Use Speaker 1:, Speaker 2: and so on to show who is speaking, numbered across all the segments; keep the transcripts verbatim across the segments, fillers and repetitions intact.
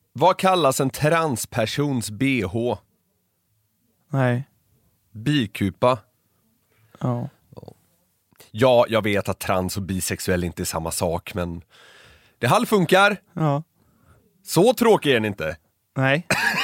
Speaker 1: Vad kallas en transpersons B H?
Speaker 2: Nej.
Speaker 1: Bikupa.
Speaker 2: Ja.
Speaker 1: Ja, jag vet att trans och bisexuell inte är samma sak, men det halvfunkar.
Speaker 2: Ja.
Speaker 1: Så tråkig är den inte.
Speaker 2: Nej.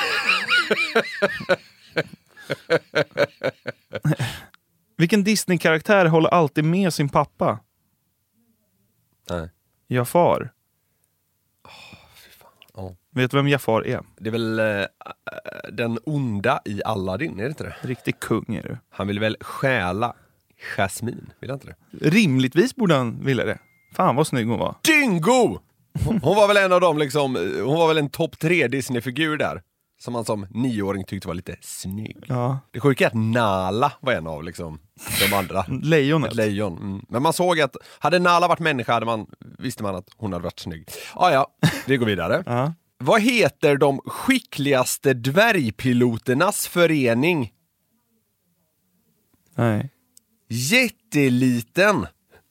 Speaker 2: Vilken Disney-karaktär håller alltid med sin pappa?
Speaker 1: Nej.
Speaker 2: Jafar.
Speaker 1: Oh, fy fan. Oh.
Speaker 2: Vet du vem Jafar är?
Speaker 1: Det är väl äh, den onda i Aladdin, är det inte det?
Speaker 2: Riktig kung är du.
Speaker 1: Han vill väl stjäla Jasmine, vill han inte det?
Speaker 2: Rimligtvis borde han vilja det. Fan vad snygg hon var.
Speaker 1: Dingo! Hon, hon var väl en av dem liksom, hon var väl en topp tre Disney-figur där. Som man som nioåring tyckte var lite snygg.
Speaker 2: Ja.
Speaker 1: Det sjuka är att Nala var en av liksom de andra.
Speaker 2: Lejonet.
Speaker 1: Ett lejon. Mm. Men man såg att hade Nala varit människa hade man, visste man att hon hade varit snygg. Ah, ja, vi går vidare.
Speaker 2: Ja.
Speaker 1: Vad heter de skickligaste dvärgpiloternas förening?
Speaker 2: Nej.
Speaker 1: Jätteliten.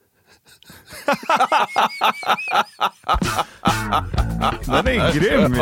Speaker 2: Den är grym.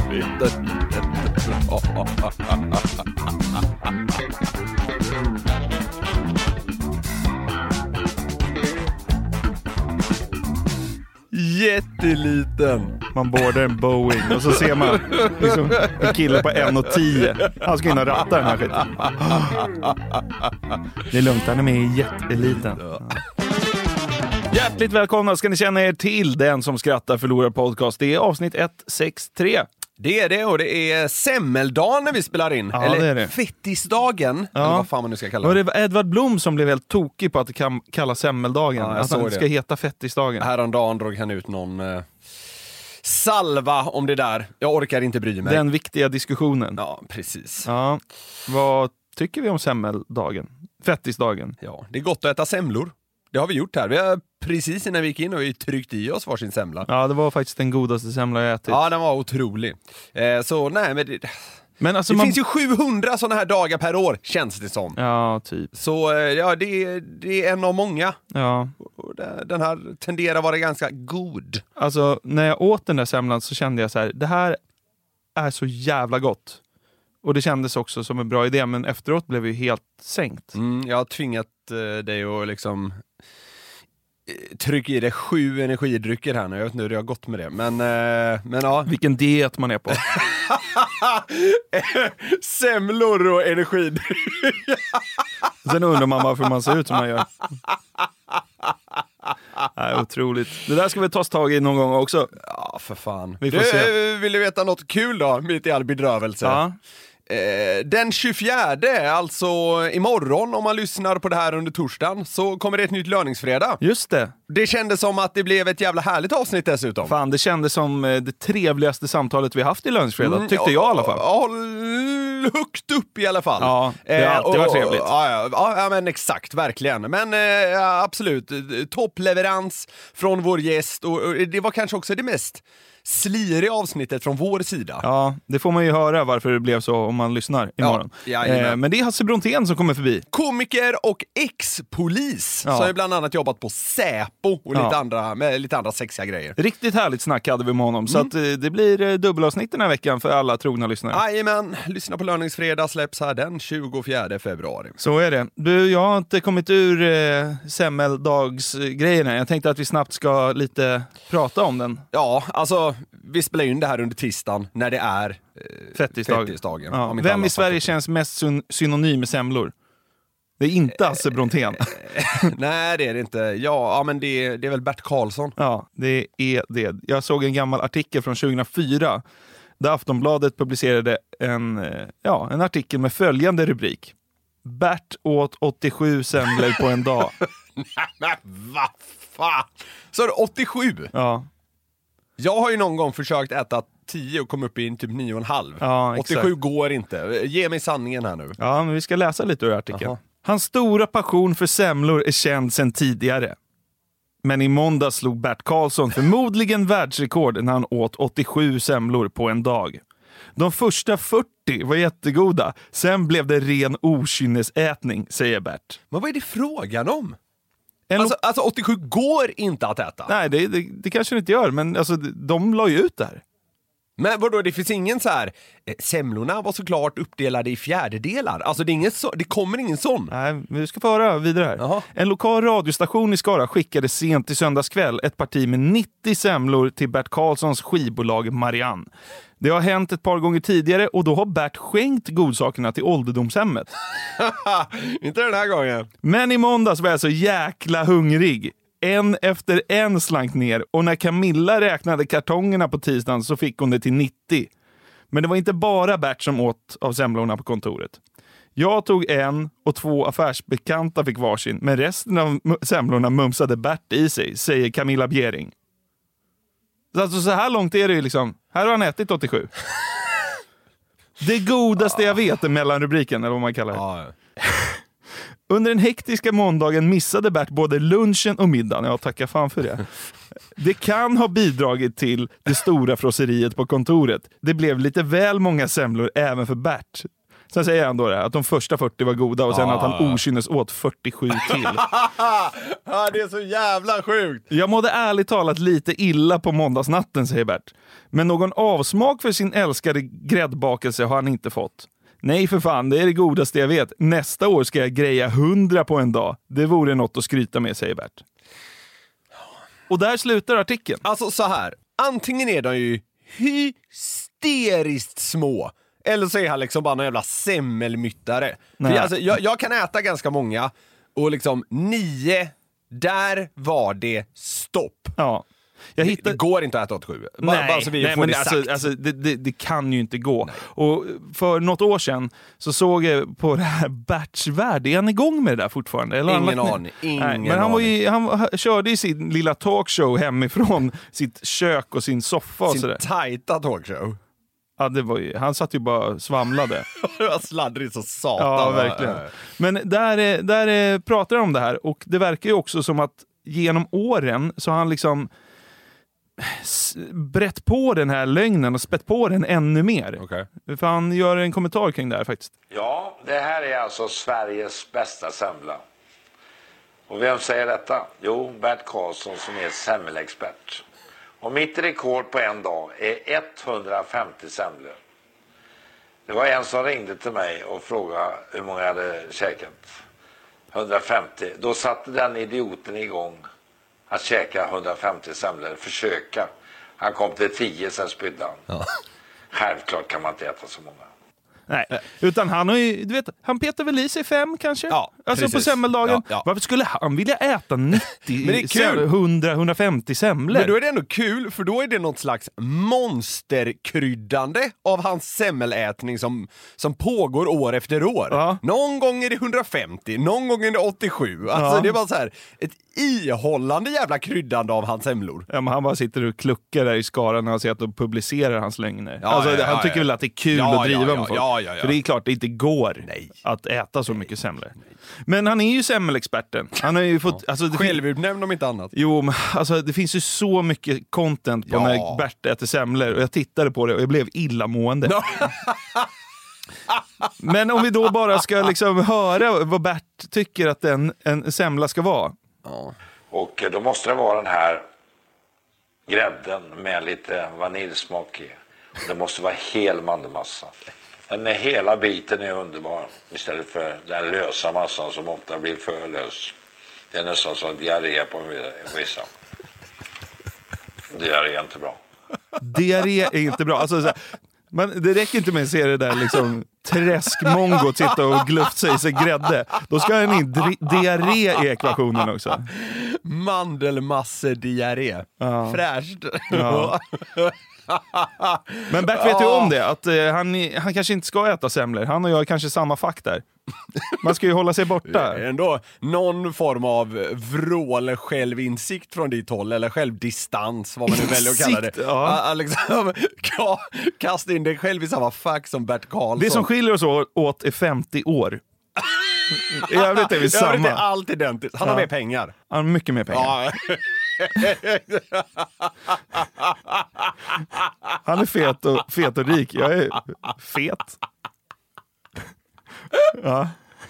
Speaker 1: Jätteliten.
Speaker 2: Man boardar en Boeing och så ser man liksom en kille på en komma tio. Han ska in och ratta den här skiten. Det är lugnt, han är med i jätteliten. Ja. Hjärtligt välkomna ska ni känna er till Den som skrattar förlorar podcast. Det är avsnitt ett sextiotre.
Speaker 1: Det är det, och det är semmeldagen när vi spelar in.
Speaker 2: Ja,
Speaker 1: eller
Speaker 2: det är det.
Speaker 1: fettisdagen, ja. Eller vad fan man nu ska kalla
Speaker 2: det.
Speaker 1: det.
Speaker 2: Det var Edvard Blom som blev helt tokig på att det kan kalla semmeldagen.
Speaker 1: Ja,
Speaker 2: att han ska
Speaker 1: det.
Speaker 2: heta fettisdagen.
Speaker 1: Häromdagen drog han ut någon eh, salva om det där. Jag orkar inte bry mig.
Speaker 2: Den viktiga diskussionen.
Speaker 1: Ja, precis.
Speaker 2: Ja. Vad tycker vi om semmeldagen? Fettisdagen?
Speaker 1: Ja, det är gott att äta semlor. Det har vi gjort här. Vi har precis innan vi gick in och vi tryckt i oss varsin semla.
Speaker 2: Ja, det var faktiskt den godaste semla jag ätit.
Speaker 1: Ja, den var otrolig. Eh, så nej, men det,
Speaker 2: men alltså
Speaker 1: det
Speaker 2: man...
Speaker 1: finns ju sjuhundra sådana här dagar per år, känns det som.
Speaker 2: Ja, typ.
Speaker 1: Så eh, ja, det, det är en av många.
Speaker 2: Ja.
Speaker 1: Och det, den här tenderar att vara ganska god.
Speaker 2: Alltså, när jag åt den där semlan så kände jag så här, det här är så jävla gott. Och det kändes också som en bra idé, men efteråt blev vi helt sänkt.
Speaker 1: Mm, jag har tvingat eh, dig att liksom tryck i det sju energidrycker här nu. Jag vet inte hur det har gått med det. Men, eh, men ja.
Speaker 2: Vilken diet man är på.
Speaker 1: Semlor och energidrycker.
Speaker 2: Sen undrar man varför man ser ut som man gör. Nej, otroligt. Det där ska vi ta tag i någon gång också.
Speaker 1: Ja, för fan.
Speaker 2: Vi får
Speaker 1: du,
Speaker 2: se.
Speaker 1: Vill du veta något kul då? Mitt i all bedrövelse.
Speaker 2: Ja.
Speaker 1: Eh, den tjugofjärde, alltså imorgon om man lyssnar på det här under torsdagen, så kommer det ett nytt löningsfredag.
Speaker 2: Just det.
Speaker 1: Det kändes som att det blev ett jävla härligt avsnitt dessutom.
Speaker 2: Fan, det kändes som det trevligaste samtalet vi haft i löningsfredag, mm, tyckte ja, jag i alla fall.
Speaker 1: Ja, högt upp i alla fall.
Speaker 2: Ja, det har alltid varit trevligt.
Speaker 1: Ja, ja, ja, men exakt, verkligen. Men eh, absolut, toppleverans från vår gäst, och, och det var kanske också det mest sliriga avsnittet från vår sida.
Speaker 2: Ja, det får man ju höra varför det blev så om man lyssnar imorgon.
Speaker 1: Ja,
Speaker 2: eh, men det är Hasse Brontén som kommer förbi.
Speaker 1: Komiker och ex-polis,
Speaker 2: ja.
Speaker 1: som har bland annat jobbat på Säpo och
Speaker 2: ja.
Speaker 1: lite andra, med lite andra sexiga grejer.
Speaker 2: Riktigt härligt snack hade vi med honom, mm. så att, eh, det blir eh, dubbelavsnitt den här veckan för alla trogna lyssnare.
Speaker 1: Jajamän, lyssna på Löningsfredag, släpps här den tjugofjärde februari.
Speaker 2: Så är det. Du, jag har inte kommit ur eh, semmeldagsgrejerna. Jag tänkte att vi snabbt ska lite prata om den.
Speaker 1: Ja, alltså vi spelar in det här under tisdagen när det är eh,
Speaker 2: fettisdagen.
Speaker 1: fettisdagen.
Speaker 2: Ja. Vem i Sverige känns mest syn- synonym med semlor? Det är inte Hasse Brontén.
Speaker 1: Nej, det är det inte. Ja, ja men det, det är väl Bert Karlsson.
Speaker 2: Ja, det är det. Jag såg en gammal artikel från tjugohundrafyra där Aftonbladet publicerade en, ja, en artikel med följande rubrik. Bert åt åttiosju semlor på en dag.
Speaker 1: Nej, men vad fan? Så är det åttiosju?
Speaker 2: Ja.
Speaker 1: Jag har ju någon gång försökt äta tio och kom upp i typ nio och en halv.
Speaker 2: Ja,
Speaker 1: åttiosju går inte. Ge mig sanningen här nu.
Speaker 2: Ja, men vi ska läsa lite ur artikeln.
Speaker 1: Aha.
Speaker 2: Hans stora passion för semlor är känd sedan tidigare. Men i måndag slog Bert Karlsson förmodligen världsrekord när han åt åttiosju semlor på en dag. De första fyrtio var jättegoda. Sen blev det ren okynnesätning, säger Bert.
Speaker 1: Men vad är det frågan om?
Speaker 2: En
Speaker 1: Alltså, alltså åttiosju går inte att äta.
Speaker 2: Nej, det, det, det kanske det inte gör, men alltså, de la ju ut det här.
Speaker 1: Men vadå, det finns ingen så här... Eh, semlorna var såklart uppdelade i fjärdedelar. Alltså det, är ingen så, det kommer ingen sån.
Speaker 2: Nej, vi ska få höra vidare här.
Speaker 1: Jaha.
Speaker 2: En lokal radiostation i Skara skickade sent i söndagskväll ett parti med nittio semlor till Bert Karlssons skivbolag Marianne. Det har hänt ett par gånger tidigare och då har Bert skänkt godsakerna till ålderdomshemmet.
Speaker 1: Inte den här gången.
Speaker 2: Men i måndags var jag så jäkla hungrig. En efter en slank ner och när Camilla räknade kartongerna på tisdagen så fick hon det till nittio. Men det var inte bara Bert som åt av semlorna på kontoret. Jag tog en och två affärsbekanta fick varsin, men resten av semlorna mumsade Bert i sig, säger Camilla Bjering. Alltså så här långt är det ju liksom. Här har han ätit åttiosju. Det godaste jag vet är mellanrubriken, eller vad man kallar det.
Speaker 1: Ja.
Speaker 2: Under den hektiska måndagen missade Bert både lunchen och middagen. Jag tackar fan för det. Det kan ha bidragit till det stora frosseriet på kontoret. Det blev lite väl många semlor även för Bert. Sen säger han då det, att de första fyrtio var goda och sen ah. att han okynnes åt fyrtiosju till.
Speaker 1: Ja, det är så jävla sjukt.
Speaker 2: Jag mådde ärligt talat lite illa på måndagsnatten, säger Bert. Men någon avsmak för sin älskade gräddbakelse har han inte fått. Nej för fan, det är det godaste jag vet. Nästa år ska jag greja hundra på en dag. Det vore något att skryta med, säger Bert. Och där slutar artikeln.
Speaker 1: Alltså så här, antingen är de ju hysteriskt små, eller så är han liksom bara någon jävla semmelmyttare. För alltså, jag, jag kan äta ganska många, och liksom nio, där var det stopp.
Speaker 2: Ja. Jag hittade...
Speaker 1: Det går inte att äta åttiosju. Bara,
Speaker 2: nej,
Speaker 1: bara så vi
Speaker 2: nej
Speaker 1: får
Speaker 2: men
Speaker 1: det
Speaker 2: alltså,
Speaker 1: sagt.
Speaker 2: alltså, det, det, det kan ju inte gå. Nej. Och för något år sedan så såg jag på det här Berts värld. Är han igång med det där fortfarande? Eller
Speaker 1: ingen
Speaker 2: han
Speaker 1: aning. Ingen
Speaker 2: nej, men han, var ju,
Speaker 1: aning.
Speaker 2: han körde i sin lilla talkshow hemifrån sitt kök och sin soffa.
Speaker 1: Sin
Speaker 2: och sådär.
Speaker 1: tajta talkshow.
Speaker 2: Ja, det var ju, han satt ju bara svamlade.
Speaker 1: Det var sladdrigt så satan.
Speaker 2: Ja, verkligen. Men där, där pratar de om det här. Och det verkar ju också som att genom åren så har han liksom brett på den här lögnen och spett på den ännu mer.
Speaker 1: Okay.
Speaker 2: För han gör en kommentar kring det här faktiskt.
Speaker 3: Ja, det här är alltså Sveriges bästa semla. Och vem säger detta? Jo, Bert Karlsson som är semmelexpert. Och mitt rekord på en dag är etthundrafemtio semlor. Det var en som ringde till mig och frågade hur många jag hade käkat. hundrafemtio. Då satte den idioten igång att käka hundrafemtio semlor, försöka. Han kom till tio, sen spydde han. Ja. Självklart kan man inte äta så många.
Speaker 2: Nej, utan han har ju, du vet, han petar väl i sig fem kanske?
Speaker 1: Ja,
Speaker 2: alltså
Speaker 1: precis.
Speaker 2: på semmeldagen. Ja, ja. Varför skulle han vilja äta nittio,
Speaker 1: men det är kul.
Speaker 2: hundra, hundrafemtio semlor?
Speaker 1: Men då är det ändå kul, för då är det något slags monsterkryddande av hans semmelätning som, som pågår år efter år.
Speaker 2: Ja.
Speaker 1: Någon gång är det hundrafemtio, någon gång är det åttiosju. Alltså
Speaker 2: Ja.
Speaker 1: det är bara så här, ett ihållande jävla kryddande av hans semlor.
Speaker 2: Ja, men han bara sitter och kluckar där i skaran när han ser att de publicerar hans lögner.
Speaker 1: Ja,
Speaker 2: alltså,
Speaker 1: ja,
Speaker 2: han
Speaker 1: ja,
Speaker 2: tycker
Speaker 1: ja.
Speaker 2: väl att det är kul
Speaker 1: Ja,
Speaker 2: att driva
Speaker 1: ja,
Speaker 2: med
Speaker 1: ja,
Speaker 2: folk.
Speaker 1: ja, ja, ja.
Speaker 2: För det är klart det inte går
Speaker 1: Nej.
Speaker 2: att äta så mycket semlor. Men han är ju semmelexperten. Han har ju fått... Alltså, det
Speaker 1: Självutnämnd om inte annat.
Speaker 2: Jo, men alltså, det finns ju så mycket content på
Speaker 1: Ja.
Speaker 2: när Bert äter semlor. Och jag tittade på det och jag blev illamående.
Speaker 1: No.
Speaker 2: Men om vi då bara ska liksom höra vad Bert tycker att en, en semla ska vara.
Speaker 1: Ja.
Speaker 3: Och då måste det vara den här grädden med lite vaniljsmak i. Och det måste vara hel mandelmassa. Den är hela biten är underbar istället för den lösa massan som ofta blir för lös. Det är nästan som diarré på vissa. Diarré är inte bra.
Speaker 2: Diarré är inte bra. Alltså, så här, men det räcker inte med att se det där liksom träskmongot sitta och glufsa i sig grädde. Då ska han in dri- diarré i ekvationen också.
Speaker 1: Mandelmassediarré.
Speaker 2: Ja.
Speaker 1: Fräscht.
Speaker 2: Ja. Men Bert vet ju om det, att eh, han, han kanske inte ska äta semlor. Han och jag är kanske samma fack där. Man ska ju hålla sig borta.
Speaker 1: Ändå någon form av vrål självinsikt från ditt håll, eller självdistans, vad man nu väljer att kalla det.
Speaker 2: Ja.
Speaker 1: Ah, liksom, kasta in dig själv i samma fack som Bert Karlsson.
Speaker 2: Det som skiljer oss åt är femtio år. I övrigt är vi samma.
Speaker 1: I övrigt är allt identiskt. Han har
Speaker 2: Ja.
Speaker 1: mer pengar.
Speaker 2: Han har mycket mer pengar.
Speaker 1: Ja.
Speaker 2: Han är fet och, fet och rik. Jag är fet. Ja.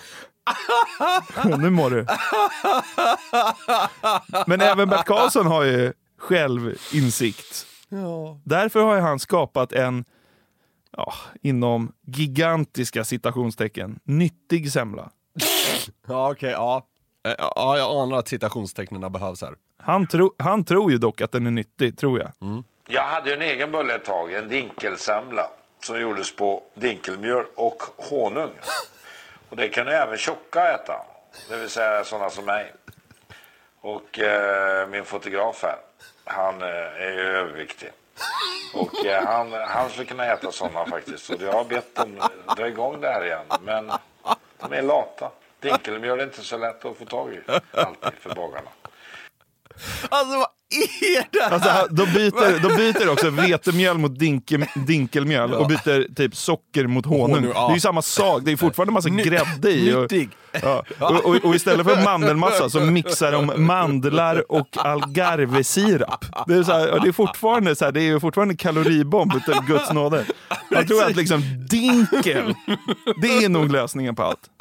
Speaker 2: Nu mår du. Men även Bert Karlsson har ju självinsikt.
Speaker 1: Ja.
Speaker 2: Därför har han skapat en, ja, inom gigantiska citationstecken, nyttig semla.
Speaker 1: Ja, okej, okay, ja. Ja, jag anar att citationstecknen behövs här.
Speaker 2: Han, tro, han tror ju dock att den är nyttig, tror jag.
Speaker 1: Mm.
Speaker 3: Jag hade en egen bulle ett tag, en dinkelsemla som gjordes på dinkelmjöl och honung. Och det kan även tjocka äta, det vill säga sådana som mig. Och eh, min fotograf här, han eh, är ju överviktig. Och eh, han, han skulle kunna äta sådana faktiskt. Och jag har bett dem dra igång det här igen, men de är lata. Dinkelmjöl är inte så lätt att få tag i, alltid för bagarna.
Speaker 1: Alltså vad är det här?
Speaker 2: Alltså, de, byter, de byter också vetemjöl mot dinkel, dinkelmjöl ja. och byter typ socker mot honung. honung ja. Det är ju samma sak, det är fortfarande en massa Ny, grädde i. Och, ja. och, och, och istället för mandelmassa så mixar de mandlar och algarvesirap. Det är, så här, det är fortfarande så här, det är fortfarande kaloribomb utav Guds nåde. Jag tror att liksom dinkel, det är nog lösningen på allt.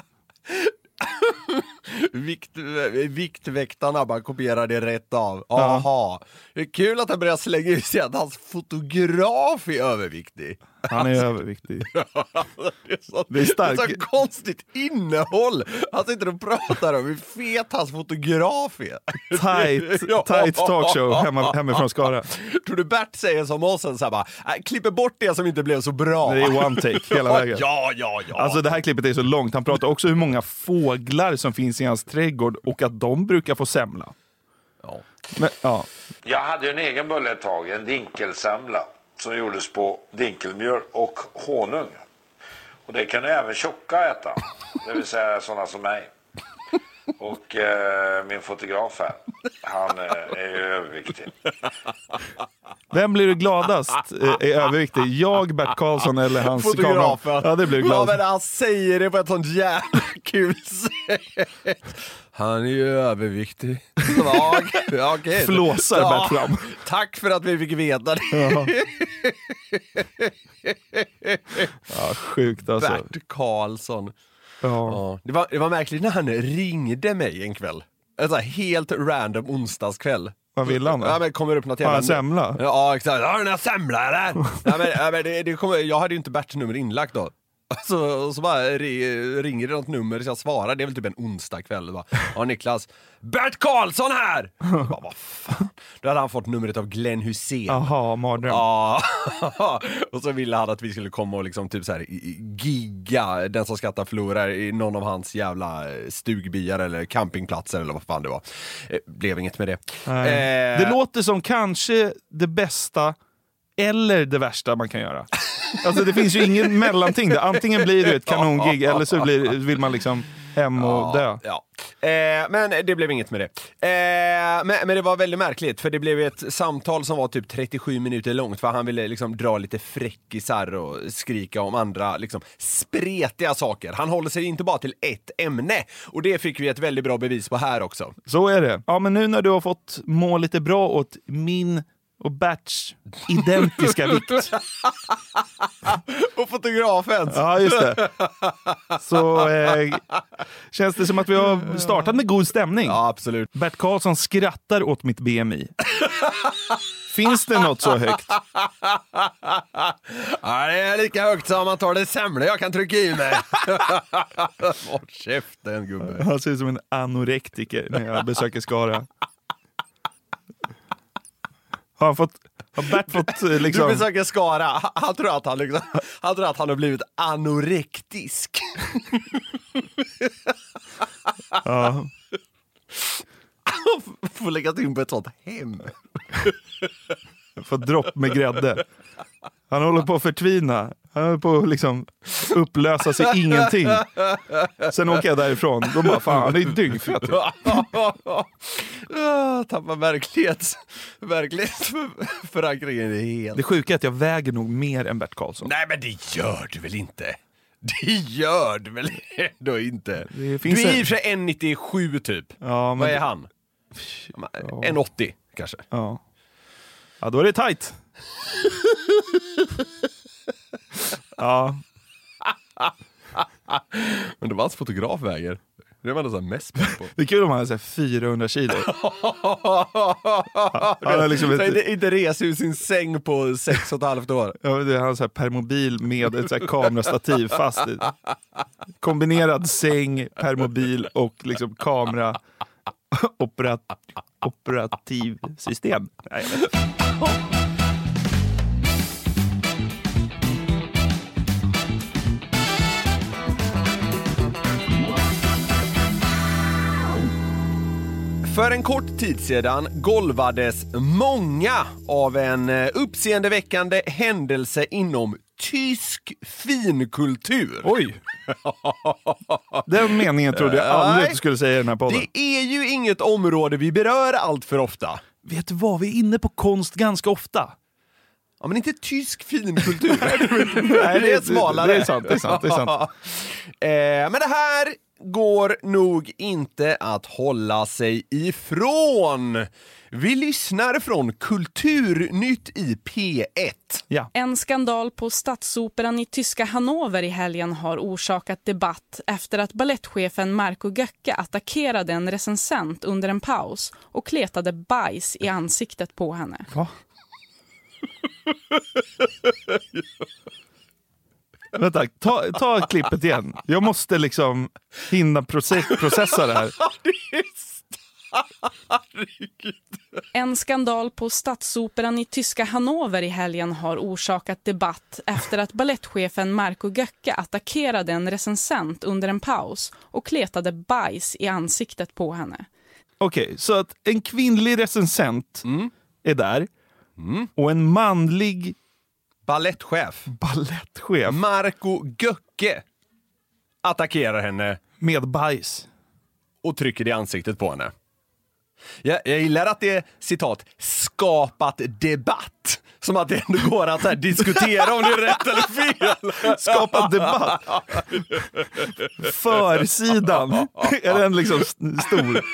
Speaker 1: Vikt, viktväktarna bara kopierar det rätt av. Aha. Ja. Det är kul att han börjar slänga ut sig att hans fotograf är överviktig.
Speaker 2: Han är överviktig.
Speaker 1: det, är så,
Speaker 2: det är starkt.
Speaker 1: Det är så konstigt innehåll. Han sitter och pratar om hur fet hans fotograf är.
Speaker 2: Tight, tight talkshow hemma, hemifrån Skara.
Speaker 1: Tror du Bert säger som oss så här bara, äh, klipper bort det som inte blev så bra.
Speaker 2: Det är one take hela vägen.
Speaker 1: Ja, ja, ja.
Speaker 2: Alltså det här klippet är så långt. Han pratar också hur många fåglar som finns i hans trädgård och att de brukar få semla.
Speaker 1: Ja.
Speaker 2: Men, ja.
Speaker 3: Jag hade en egen bulle ett tag, en dinkelsemla som gjordes på dinkelmjöl och honung. Och det kan även tjocka äta, det vill säga sådana som mig. Och eh, min fotograf här, han eh, är ju överviktig.
Speaker 2: Vem blir du gladast är överviktig? Jag, Bert Karlsson eller hans
Speaker 1: fotografen?
Speaker 2: Ja, det blir du glad.
Speaker 1: Ja, men han säger det på ett sånt jävla kul sätt. Han är ju överviktig. Ja, okay.
Speaker 2: Flåsar
Speaker 1: ja,
Speaker 2: Bert fram.
Speaker 1: Tack för att vi fick veta det.
Speaker 2: Ja, ja sjukt alltså.
Speaker 1: Bert Karlsson.
Speaker 2: Ja.
Speaker 1: Ja. Det, var, det var märkligt när han ringde mig en kväll. En sån här helt random onsdagskväll.
Speaker 2: Vad vill han då?
Speaker 1: Ja, men kommer upp något jävla...
Speaker 2: Har han semla?
Speaker 1: Ja, exakt. Har du några semla eller? ja, men, ja, men det, det kommer, jag hade ju inte Berts nummer inlagt då. Så, så bara ringer det något nummer så jag svarar. Det är väl typ en onsdag kväll. Bara, ja, Niklas. Bert Karlsson här! Jag bara, vad fan? Då hade han fått numret av Glenn Hussein.
Speaker 2: Jaha, mardröm.
Speaker 1: Ja. Och så ville han att vi skulle komma och liksom typ så här gigga Den som skrattar förlorar i någon av hans jävla stugbyar eller campingplatser eller vad fan det var. Blev inget med det.
Speaker 2: Eh, det låter som kanske det bästa eller det värsta man kan göra. Alltså det finns ju ingen mellanting. Antingen blir det ett kanongig eller så blir, vill man liksom hem och dö.
Speaker 1: Ja, ja. Eh, men det blev inget med det. Eh, men, men det var väldigt märkligt för det blev ett samtal som var typ trettiosju minuter långt för han ville liksom dra lite fräckisar och skrika om andra liksom spretiga saker. Han håller sig inte bara till ett ämne och det fick vi ett väldigt bra bevis på här också.
Speaker 2: Så är det. Ja, men nu när du har fått må lite bra åt min och Berts identiska vikt.
Speaker 1: Och fotografens.
Speaker 2: Ja, just det. Så eh, känns det som att vi har startat med god stämning.
Speaker 1: Ja, absolut.
Speaker 2: Bert Karlsson skrattar åt mitt B M I. Finns det något så högt?
Speaker 1: Ja, det är lika högt som man tar det sämre jag kan trycka i mig. Vart käften, gubbe.
Speaker 2: Han ser ut som en anorektiker när jag besöker Skara. Har han fått, har Bert fått liksom...
Speaker 1: Du besöker Skara. Han tror att han, liksom, han, tror att han har blivit anorektisk.
Speaker 2: Ja.
Speaker 1: Han får lägga in på ett sånt hem.
Speaker 2: Får dropp med grädde. Han håller på att förtvina. Han håller på att liksom upplösa sig ingenting. Sen åker jag därifrån. Då bara, fan, det är dyngfett.
Speaker 1: Tappar verklighets, verklighetsförankringen helt.
Speaker 2: Det sjuka är att jag väger nog mer än Bert Karlsson.
Speaker 1: Nej, men det gör du väl inte? Det gör du väl ändå inte?
Speaker 2: Det finns
Speaker 1: du är
Speaker 2: en...
Speaker 1: i och för sig en nittiosju typ.
Speaker 2: Ja, men...
Speaker 1: Vad är han?
Speaker 2: Ja.
Speaker 1: en åttio kanske.
Speaker 2: Ja. Ja, då är det tajt. Ja.
Speaker 1: Men det var hans fotograf väger. Det är man så mest spänd på.
Speaker 2: Det är kul om han har så här fyrahundra kilo. Han har liksom
Speaker 1: så
Speaker 2: ett,
Speaker 1: inte, inte res ur sin säng på sex och ett halvt år.
Speaker 2: ja, det är han så här permobil med ett så här kamerastativ fast i. Kombinerad säng, permobil och liksom kamera operat, operativsystem. Nej, jag vet inte.
Speaker 1: För en kort tid sedan golvades många av en uppseendeväckande händelse inom tysk finkultur.
Speaker 2: Oj! Den meningen trodde jag aldrig att du skulle säga i den här podden.
Speaker 1: Det är ju inget område vi berör allt för ofta.
Speaker 2: Vet du vad, vi är inne på konst ganska ofta.
Speaker 1: Ja, men inte tysk finkultur.
Speaker 2: Nej,
Speaker 1: det är smalare.
Speaker 2: Det är sant, det är sant. Det är sant.
Speaker 1: eh, men det här går nog inte att hålla sig ifrån. Vi lyssnar från Kulturnytt i P ett.
Speaker 2: Ja.
Speaker 4: En skandal på Stadsoperan i tyska Hannover i helgen har orsakat debatt efter att ballettchefen Marco Göcke attackerade en recensent under en paus och kletade bajs i ansiktet på henne.
Speaker 2: Va? Vänta, ta, ta klippet igen. Jag måste liksom hinna process, processa det här.
Speaker 4: En skandal på Stadsoperan i tyska Hannover i helgen har orsakat debatt efter att ballettchefen Marco Göcke attackerade en recensent under en paus och kletade bajs i ansiktet på henne.
Speaker 2: Okej, okay, så att en kvinnlig recensent
Speaker 1: mm.
Speaker 2: är där
Speaker 1: mm.
Speaker 2: och en manlig
Speaker 1: ballettchef
Speaker 2: ballettchef
Speaker 1: Marco Göcke attackerar henne
Speaker 2: med bajs
Speaker 1: och trycker det i ansiktet på henne. Jag, jag gillar att det är, citat, skapat debatt. Som att det ändå går att här, diskutera om det är rätt eller fel.
Speaker 2: Skapat debatt. Försidan är den liksom stor.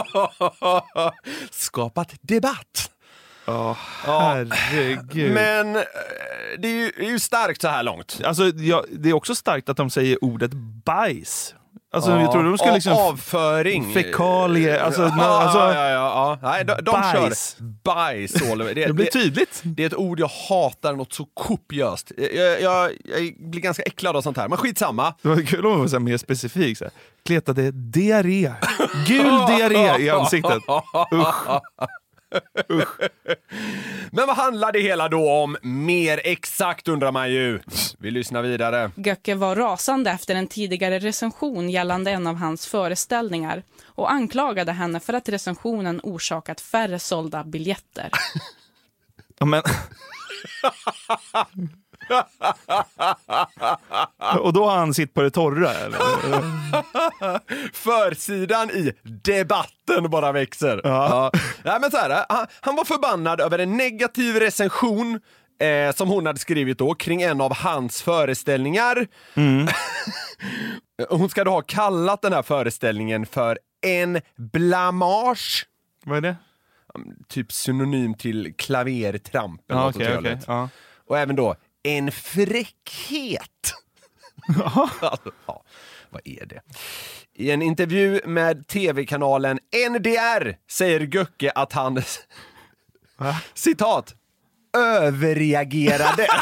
Speaker 1: Skapat debatt.
Speaker 2: Oh, herregud.
Speaker 1: Men det är ju, det är ju starkt så här långt.
Speaker 2: Alltså, ja, det är också starkt att de säger ordet bajs. Alltså,
Speaker 1: ja,
Speaker 2: jag tror de ska liksom...
Speaker 1: Avföring.
Speaker 2: Fekalie. Alltså,
Speaker 1: ja,
Speaker 2: alltså,
Speaker 1: ja, ja, ja. Nej, de, de
Speaker 2: bajs.
Speaker 1: kör bajs. Det,
Speaker 2: det blir tydligt.
Speaker 1: Det, det är ett ord jag hatar något så kopiöst. Jag, jag, jag blir ganska äcklad av sånt här. Men skitsamma.
Speaker 2: Det var kul om det var så här mer specifikt. Så här. Kletade diarré. Gul diarré i ansiktet. Usch. Usch.
Speaker 1: Men vad handlar det hela då om? Mer exakt undrar man ju. Vi lyssnar vidare.
Speaker 4: Göcke var rasande efter en tidigare recension gällande en av hans föreställningar och anklagade henne för att recensionen orsakat färre sålda biljetter.
Speaker 2: Ja, men... Och då har han sitt på det torra, eller?
Speaker 1: Försidan i debatten bara växer.
Speaker 2: Ja.
Speaker 1: Ja. Nej, men så här, han, han var förbannad över en negativ recension eh, som hon hade skrivit då kring en av hans föreställningar.
Speaker 2: Mm.
Speaker 1: Hon ska då ha kallat den här föreställningen för en blamage.
Speaker 2: Vad är det?
Speaker 1: Typ synonym till klavertramp.
Speaker 2: Ja, okej, okej. Ja.
Speaker 1: Och även då en fräckhet. Alltså, ja, vad är det? I en intervju med tv-kanalen N D R säger Göcke att han citat överreagerade.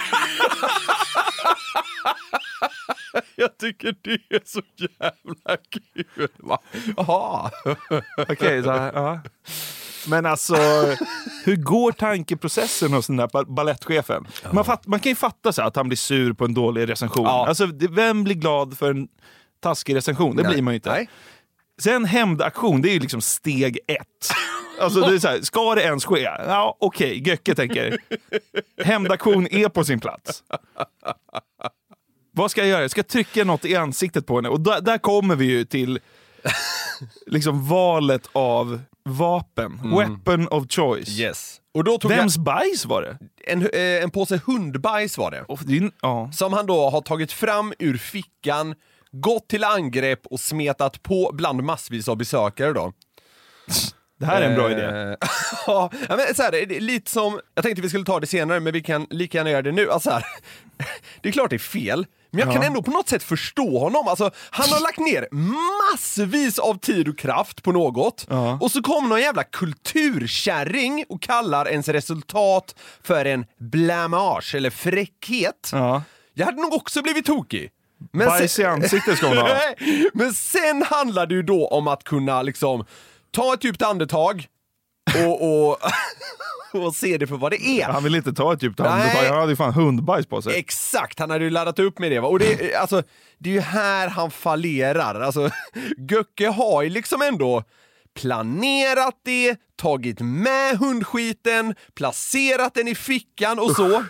Speaker 1: Jag tycker det är så jävla kul. Jaha.
Speaker 2: Okej, okay, så här, ja. Men alltså, hur går tankeprocessen hos den där ballettchefen? Ja. Man, fatt, man kan ju fatta så att han blir sur på en dålig recension. Ja. Alltså, vem blir glad för en taskig recension? Det Nej. blir man ju inte. Nej. Sen hämndaktion, det är ju liksom steg ett. Alltså det är så här, ska det ens ske? Ja, okej, okay, Göcke tänker. Hämndaktion är på sin plats. Vad ska jag göra? Jag ska trycka något i ansiktet på henne. Och där, där kommer vi ju till liksom valet av vapen. Mm. Weapon of choice.
Speaker 1: Yes. Och då tog
Speaker 2: Vems
Speaker 1: jag...
Speaker 2: bajs var det?
Speaker 1: En, eh, en påse hundbajs var det.
Speaker 2: Oh, din... ja.
Speaker 1: Som han då har tagit fram ur fickan, gått till angrepp och smetat på bland massvis av besökare då.
Speaker 2: Det här är en bra eh, idé.
Speaker 1: Ja, men så här, det är lite som, jag tänkte vi skulle ta det senare, men vi kan lika gärna göra det nu. Alltså här, det är klart det är fel, Men jag
Speaker 2: Ja.
Speaker 1: kan ändå på något sätt förstå honom. Alltså, han har lagt ner massvis av tid och kraft på något.
Speaker 2: Ja.
Speaker 1: Och så kommer någon jävla kulturkärring och kallar ens resultat för en blamage eller fräckhet.
Speaker 2: Ja.
Speaker 1: Jag hade nog också blivit tokig. Men
Speaker 2: Bajs i ansiktet ska hon ha.
Speaker 1: Men sen handlar det ju då om att kunna liksom ta ett djupt andetag och, och, och se det för vad det är.
Speaker 2: Han vill inte ta ett djupt andetag.
Speaker 1: Nej.
Speaker 2: Han hade ju fan hundbajs på sig.
Speaker 1: Exakt, han hade ju laddat upp med det. Va? Och det, alltså, det är ju här han fallerar. Alltså, Göcke har ju liksom ändå planerat det, tagit med hundskiten, placerat den i fickan och så.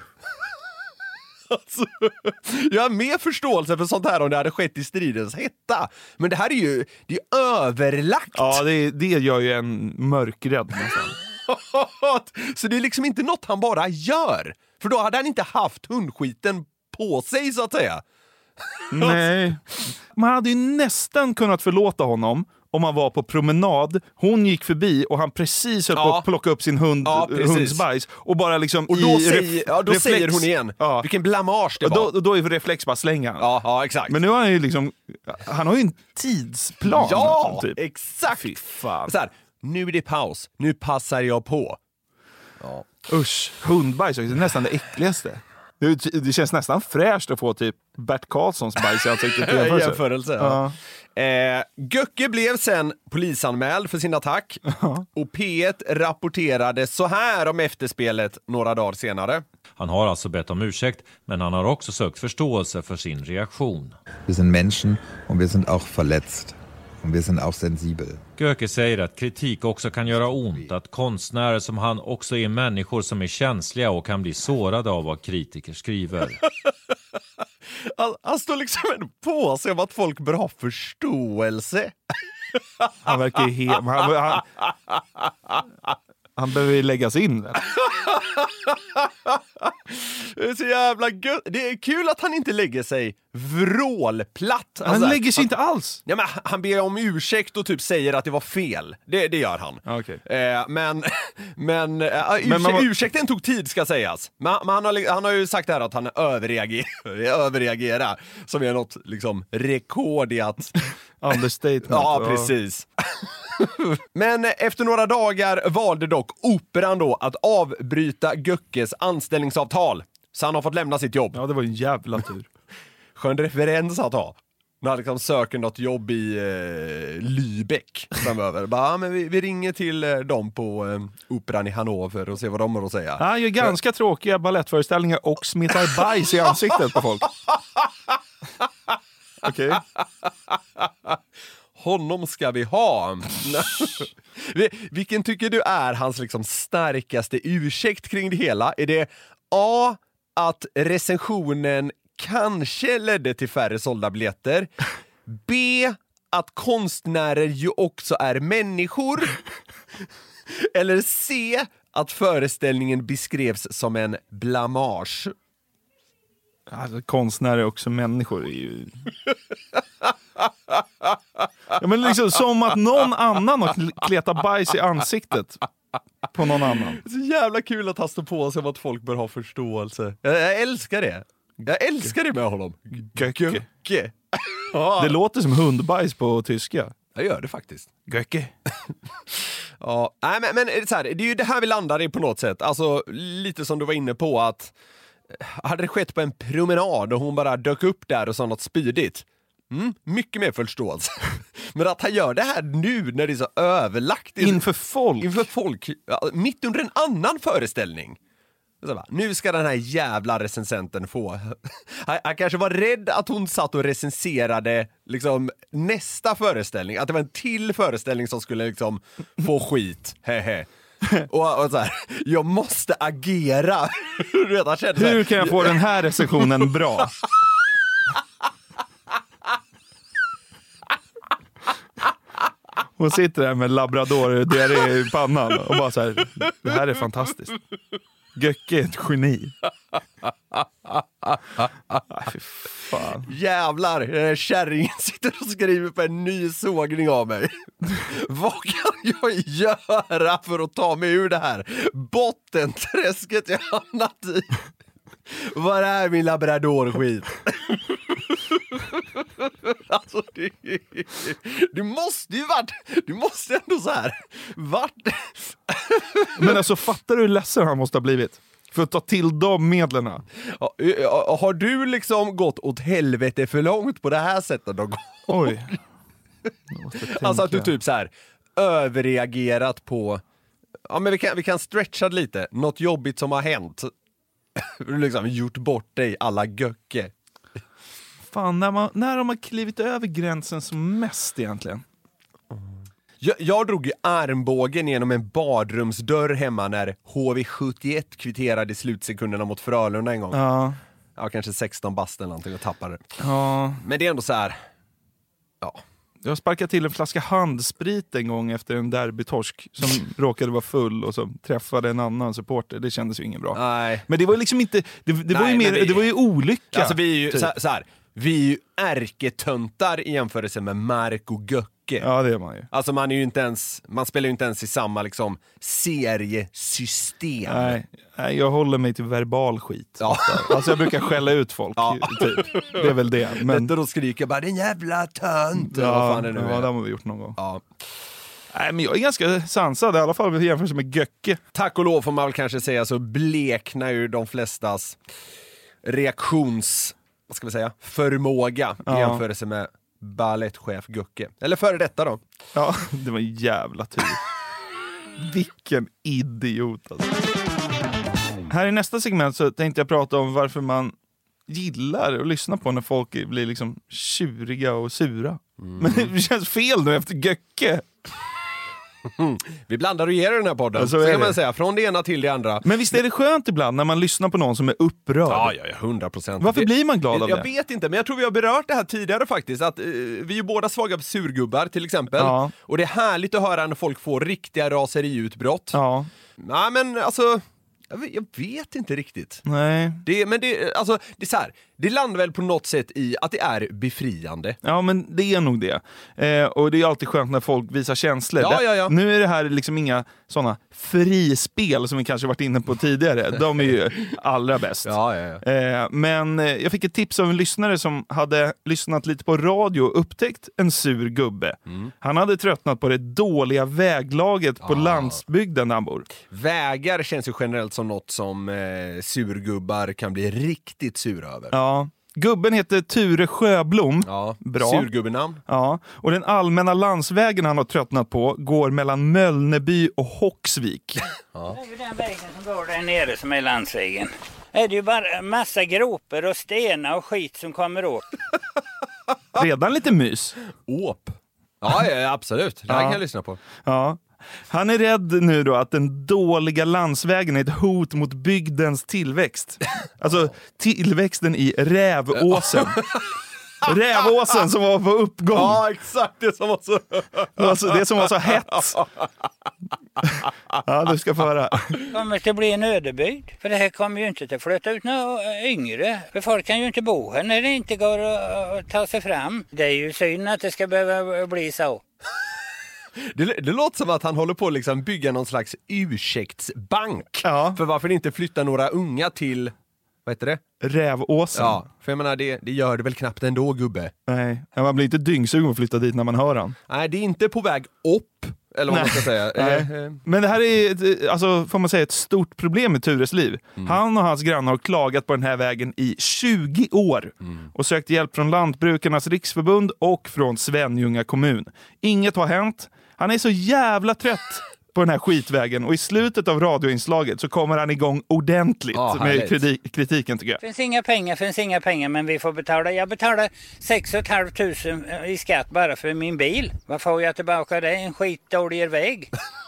Speaker 1: Alltså, jag har mer förståelse för sånt här om det hade skett i stridens hetta. Men det här är ju det är överlagt.
Speaker 2: Ja, det, det gör ju en mörkrädd nästan.
Speaker 1: Så det är liksom inte något han bara gör. För då hade han inte haft hundskiten på sig, så att säga.
Speaker 2: Nej. Man hade ju nästan kunnat förlåta honom om han var på promenad, hon gick förbi och han precis höll på
Speaker 1: Ja.
Speaker 2: att plocka upp sin hund,
Speaker 1: Ja, precis.
Speaker 2: hundsbajs och bara liksom
Speaker 1: Och då,
Speaker 2: i
Speaker 1: säger,
Speaker 2: ref-
Speaker 1: ja, då
Speaker 2: reflex,
Speaker 1: säger hon igen,
Speaker 2: ja.
Speaker 1: vilken blamage det
Speaker 2: Och
Speaker 1: var.
Speaker 2: då, då är reflex bara slänga.
Speaker 1: Ja, ja, exakt.
Speaker 2: Men nu har han ju liksom, han har ju en tidsplan.
Speaker 1: ja,
Speaker 2: typ.
Speaker 1: exakt.
Speaker 2: Fy fan.
Speaker 1: Så här, nu är det paus, nu passar jag på. Ja.
Speaker 2: Usch, hundbajs är nästan det äckligaste. Det, det känns nästan fräscht att få typ Bert Karlssons bajs i ansiktet i jämförelse.
Speaker 1: Jämförelse, ja. Eh, Göcke blev sen polisanmäld för sin attack och P ett rapporterade så här om efterspelet några dagar senare.
Speaker 5: Han har alltså bett om ursäkt, men han har också sökt förståelse för sin reaktion.
Speaker 6: Wir sind Menschen und wir sind auch verletzt. Und wir sind auch sensibel.
Speaker 5: Göke säger att kritik också kan göra ont, att konstnärer som han också är människor som är känsliga och kan bli sårade av vad kritiker skriver.
Speaker 1: Han, han står liksom på sig om att folk bör ha förståelse.
Speaker 2: Han verkar ju helt... Han, han, han behöver ju läggas in där.
Speaker 1: Det är så jävla gött. Det är kul att han inte lägger sig vrålplatt.
Speaker 2: Han
Speaker 1: Alltså,
Speaker 2: lägger sig inte alls.
Speaker 1: Ja, men han ber om ursäkt och typ säger att det var fel. Det, det gör han.
Speaker 2: Okay.
Speaker 1: Eh, men men, eh, ursäk,
Speaker 2: men man...
Speaker 1: ursäkten tog tid, ska sägas. Men, men han, har, han har ju sagt här att han överreagerar, överreagerar som är något liksom rekord i att...
Speaker 2: Understatement.
Speaker 1: Ja, precis. Men efter några dagar valde dock Operan då att avbryta Göckes anställningsavtal. Så han har fått lämna sitt jobb.
Speaker 2: Ja, det var en jävla tur.
Speaker 1: Skön referens att ha. När han liksom söker något jobb i eh, Lübeck framöver. Bara, men vi, vi ringer till eh, dem på eh, Operan i Hannover och ser vad de har att säga.
Speaker 2: Han gör ganska tråkiga ballettföreställningar och smittar bajs i ansiktet på folk. Okej. Okay.
Speaker 1: Honom ska vi ha. Vilken tycker du är hans liksom starkaste ursäkt kring det hela? Är det A, att recensionen kanske ledde till färre sålda biljetter? B, att konstnärer ju också är människor? Eller C, att föreställningen beskrevs som en blamage?
Speaker 2: Alltså, konstnärer är också människor. Är ju... ja, men liksom som att någon annan har kletat bajs i ansiktet på någon annan.
Speaker 1: Det är så jävla kul att han står på sig om att folk bör ha förståelse. Jag, jag älskar det. Jag älskar det med honom.
Speaker 2: Göcke.
Speaker 1: Göcke.
Speaker 2: Det låter som hundbajs på tyska.
Speaker 1: Jag gör det faktiskt.
Speaker 2: Göcke.
Speaker 1: Ja, nej, men, men så här, det är ju det här vi landar i på något sätt. Alltså lite som du var inne på, att hade det skett på en promenad och hon bara dök upp där och sa något spydigt. Mm, mycket mer förståelse. Men att han gör det här nu när det är så överlagt
Speaker 2: inför folk.
Speaker 1: Inför folk, ja, mitt under en annan föreställning. Så bara, nu ska den här jävla recensenten få. Han, han kanske var rädd att hon satt och recenserade liksom nästa föreställning. Att det var en till föreställning som skulle liksom få skit. Hehe. Och, och så här, jag måste agera. Du vet, han kände så här,
Speaker 2: hur kan jag få den här recensionen bra? Hon sitter där med labrador-diarré i pannan och bara så här, det här är fantastiskt. Göcke är ett geni. Aj, fy fan.
Speaker 1: jävlar, kärringen sitter och skriver på en ny sågning av mig. Vad kan jag göra för att ta mig ur det här bottenträsket jag hamnat i? Vad är min labrador-skit? Alltså, det, det måste ju varit, du måste ändå så här, vart...
Speaker 2: Men alltså, fattar du hur ledsen han måste ha blivit? För att ta till de medlen.
Speaker 1: Ja, har du liksom gått åt helvete för långt på det här sättet då?
Speaker 2: Oj.
Speaker 1: Alltså att du typ så här överreagerat på, ja men vi kan, vi kan stretcha lite, något jobbigt som har hänt. Du liksom gjort bort dig alla göcke.
Speaker 2: Fan, när, man, när de har klivit över gränsen som mest egentligen.
Speaker 1: Jag, jag drog ju armbågen genom en badrumsdörr hemma när H V sjuttioett kvitterade i slutsekunderna mot Frölunda en gång.
Speaker 2: Ja.
Speaker 1: Ja, kanske sexton bast eller någonting och tappade.
Speaker 2: Ja.
Speaker 1: Men det är ändå så här. Ja.
Speaker 2: Jag sparkade till en flaska handsprit en gång efter en derbytorsk som råkade vara full och som träffade en annan supporter. Det kändes ju inget bra.
Speaker 1: Nej.
Speaker 2: Men det var liksom inte, det, det
Speaker 1: Nej,
Speaker 2: var ju mer,
Speaker 1: vi,
Speaker 2: det var ju olycka.
Speaker 1: Alltså vi är ju
Speaker 2: typ.
Speaker 1: så, så här, vi är ju ärketöntar i jämförelse med Marco Göcke.
Speaker 2: Ja, det är man ju.
Speaker 1: Alltså man är ju inte ens, man spelar ju inte ens i samma liksom seriesystem.
Speaker 2: Nej, nej, jag håller mig till verbal skit.
Speaker 1: Ja.
Speaker 2: Alltså jag brukar skälla ut folk,
Speaker 1: Ja.
Speaker 2: typ. Det är väl det. Men
Speaker 1: Men då skriker jag bara, den jävla tönt.
Speaker 2: ja,
Speaker 1: Vad fan är det nu
Speaker 2: ja,
Speaker 1: är.
Speaker 2: det har vi gjort någon gång.
Speaker 1: Ja.
Speaker 2: Nej, men jag är ganska sansad i alla fall i jämförelse med Göcke.
Speaker 1: Tack och lov får man väl kanske säga, så bleknar ju de flestas reaktions, vad ska vi säga, förmåga
Speaker 2: Ja.
Speaker 1: i jämförelse med ballettchef Göcke. Eller före detta då.
Speaker 2: Ja, det var en jävla tur. Vilken idiot alltså. Här i nästa segment så tänkte jag prata om varför man gillar att lyssna på när folk blir liksom tjuriga och sura. Mm. Men det känns fel nu efter Göcke.
Speaker 1: Vi blandar och ger den här podden,
Speaker 2: Ja, så
Speaker 1: så
Speaker 2: är
Speaker 1: kan
Speaker 2: det.
Speaker 1: man säga, från det ena till det andra.
Speaker 2: Men visst är det skönt ibland när man lyssnar på någon som är upprörd?
Speaker 1: Ja, ja, ja, hundra procent.
Speaker 2: Varför blir man glad av
Speaker 1: jag
Speaker 2: det?
Speaker 1: vet inte, men jag tror vi har berört det här tidigare faktiskt. Att eh, vi är ju båda svaga på surgubbar till exempel.
Speaker 2: Ja.
Speaker 1: Och det är härligt att höra när folk får riktiga raseriutbrott.
Speaker 2: Ja,
Speaker 1: Nej, men alltså, jag vet, jag vet inte riktigt.
Speaker 2: nej.
Speaker 1: Det, men det, alltså, det är så här, det landar väl på något sätt i att det är befriande.
Speaker 2: Ja, men det är nog det. Eh, och det är alltid skönt när folk visar känslor.
Speaker 1: Ja,
Speaker 2: Det-
Speaker 1: ja, ja.
Speaker 2: Nu är det här liksom inga såna frispel som vi kanske varit inne på tidigare. De är ju allra bäst.
Speaker 1: Ja, ja, ja.
Speaker 2: Eh, men eh, jag fick ett tips av en lyssnare som hade lyssnat lite på radio och upptäckt en sur gubbe.
Speaker 1: Mm.
Speaker 2: Han hade tröttnat på det dåliga väglaget på landsbygden där han bor.
Speaker 1: Vägar känns ju generellt som något som eh, surgubbar kan bli riktigt sura över.
Speaker 2: Ja. Gubben heter Ture Sjöblom.
Speaker 1: Ja,
Speaker 2: Bra.
Speaker 1: surgubbenamn.
Speaker 2: Ja, och den allmänna landsvägen han har tröttnat på går mellan Möllneby och Håksvik.
Speaker 7: Det är ju den vägen som går där nere som är landsvägen. Är det ju bara massa gropor och stenar och skit som kommer åt.
Speaker 2: Redan lite mys.
Speaker 1: Åp. Ja, ja, absolut. Det här
Speaker 2: Ja.
Speaker 1: kan jag lyssna på.
Speaker 2: Ja. Han är rädd nu då att den dåliga landsvägen är ett hot mot bygdens tillväxt. Alltså tillväxten i Rävåsen. Rävåsen som var på uppgång.
Speaker 1: Ja, exakt det som var så...
Speaker 2: Alltså, det som var så hett. Ja, du ska få höra.
Speaker 7: Det kommer att bli en ödebygd. För det här kommer ju inte att flytta ut några yngre. För folk kan ju inte bo här när det inte går att, att ta sig fram. Det är ju synd att det ska behöva bli så.
Speaker 1: Det, det låter som att han håller på att liksom bygga någon slags ursäktsbank.
Speaker 2: Ja.
Speaker 1: För varför inte flytta några unga till, vad heter det?
Speaker 2: Rävåsen.
Speaker 1: Ja, för jag menar, det, det gör det väl knappt ändå, gubbe.
Speaker 2: Nej, man blir inte dyngsugen att flytta dit när man hör han.
Speaker 1: Nej, det är inte på väg upp, eller vad man ska säga.
Speaker 2: Nej.
Speaker 1: Eh, eh.
Speaker 2: Men det här är, ett, alltså, får man säga, ett stort problem i Tures liv.
Speaker 1: Mm.
Speaker 2: Han och hans grannar har klagat på den här vägen i tjugo år
Speaker 1: Mm.
Speaker 2: och sökt hjälp från Lantbrukarnas riksförbund och från Svenljunga kommun. Inget har hänt. Han är så jävla trött på den här skitvägen och i slutet av radioinslaget så kommer han igång ordentligt
Speaker 1: Ja,
Speaker 2: med
Speaker 1: härligt.
Speaker 2: kriti- kritiken tycker jag.
Speaker 7: Finns inga pengar, finns inga pengar, men vi får betala. Jag betalar sex och halvt tusen i skatt bara för min bil. Vad får jag tillbaka det? En skitdålig väg.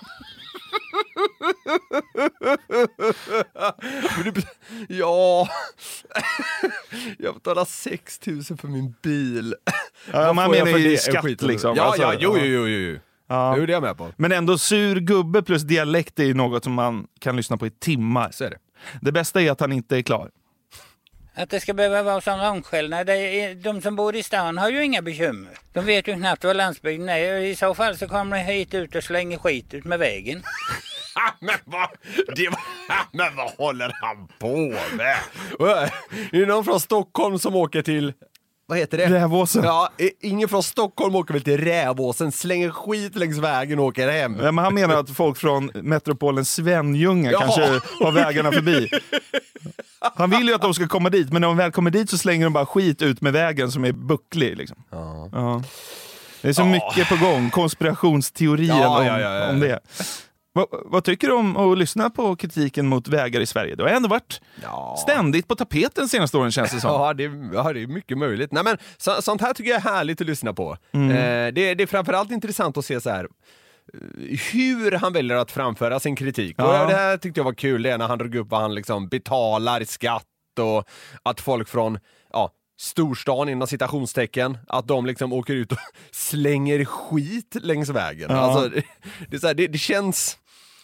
Speaker 1: Men du, ja, jag betalar sex tusen för min bil.
Speaker 2: Ja,
Speaker 1: Vad
Speaker 2: man
Speaker 1: får jag
Speaker 2: menar
Speaker 1: för
Speaker 2: ju
Speaker 1: det?
Speaker 2: skatt,
Speaker 1: Skiten.
Speaker 2: liksom.
Speaker 1: Ja,
Speaker 2: Alltså,
Speaker 1: ja, jo,
Speaker 2: ja.
Speaker 1: jo, jo, jo.
Speaker 2: Ja.
Speaker 1: Det är det jag med på.
Speaker 2: Men ändå, sur gubbe plus dialekt är ju något som man kan lyssna på i timmar.
Speaker 1: Så är det.
Speaker 2: Det bästa är att han inte är klar.
Speaker 7: Att det ska behöva vara sån omskällnad. De som bor i stan har ju inga bekymmer. De vet ju knappt vad landsbygden är. I så fall så kommer de hit ut och slänger skit ut med vägen.
Speaker 1: Men vad, det var, men vad håller han på med? Det är någon från Stockholm som åker till vad heter det?
Speaker 2: Rävåsen.
Speaker 1: Ja, ingen från Stockholm åker väl till Rävåsen, slänger skit längs vägen och åker hem.
Speaker 2: Ja, men han menar att folk från metropolen Svenljunga
Speaker 1: Ja.
Speaker 2: kanske har vägarna förbi. Han vill ju att de ska komma dit, men när de väl kommer dit så slänger de bara skit ut med vägen som är bucklig. Liksom.
Speaker 1: Ja.
Speaker 2: Ja. Det är så
Speaker 1: Ja.
Speaker 2: mycket på gång, konspirationsteorien
Speaker 1: Ja,
Speaker 2: om,
Speaker 1: ja, ja, ja.
Speaker 2: om det. Va, vad tycker du om att lyssna på kritiken mot vägar i Sverige? Det har ändå varit
Speaker 1: Ja.
Speaker 2: ständigt på tapeten senaste åren, känns det som.
Speaker 1: Ja, det, ja, det är mycket möjligt. Nej, men så, sånt här tycker jag är härligt att lyssna på.
Speaker 2: Mm.
Speaker 1: Eh, det, det är framförallt intressant att se så här hur han väljer att framföra sin kritik.
Speaker 2: Ja.
Speaker 1: Och det här tyckte jag var kul, det är när han drog upp vad han liksom betalar i skatt och att folk från ja, storstan inom citationstecken, att de liksom åker ut och slänger skit längs vägen.
Speaker 2: Ja.
Speaker 1: Alltså, det, det, är så här, det, det känns...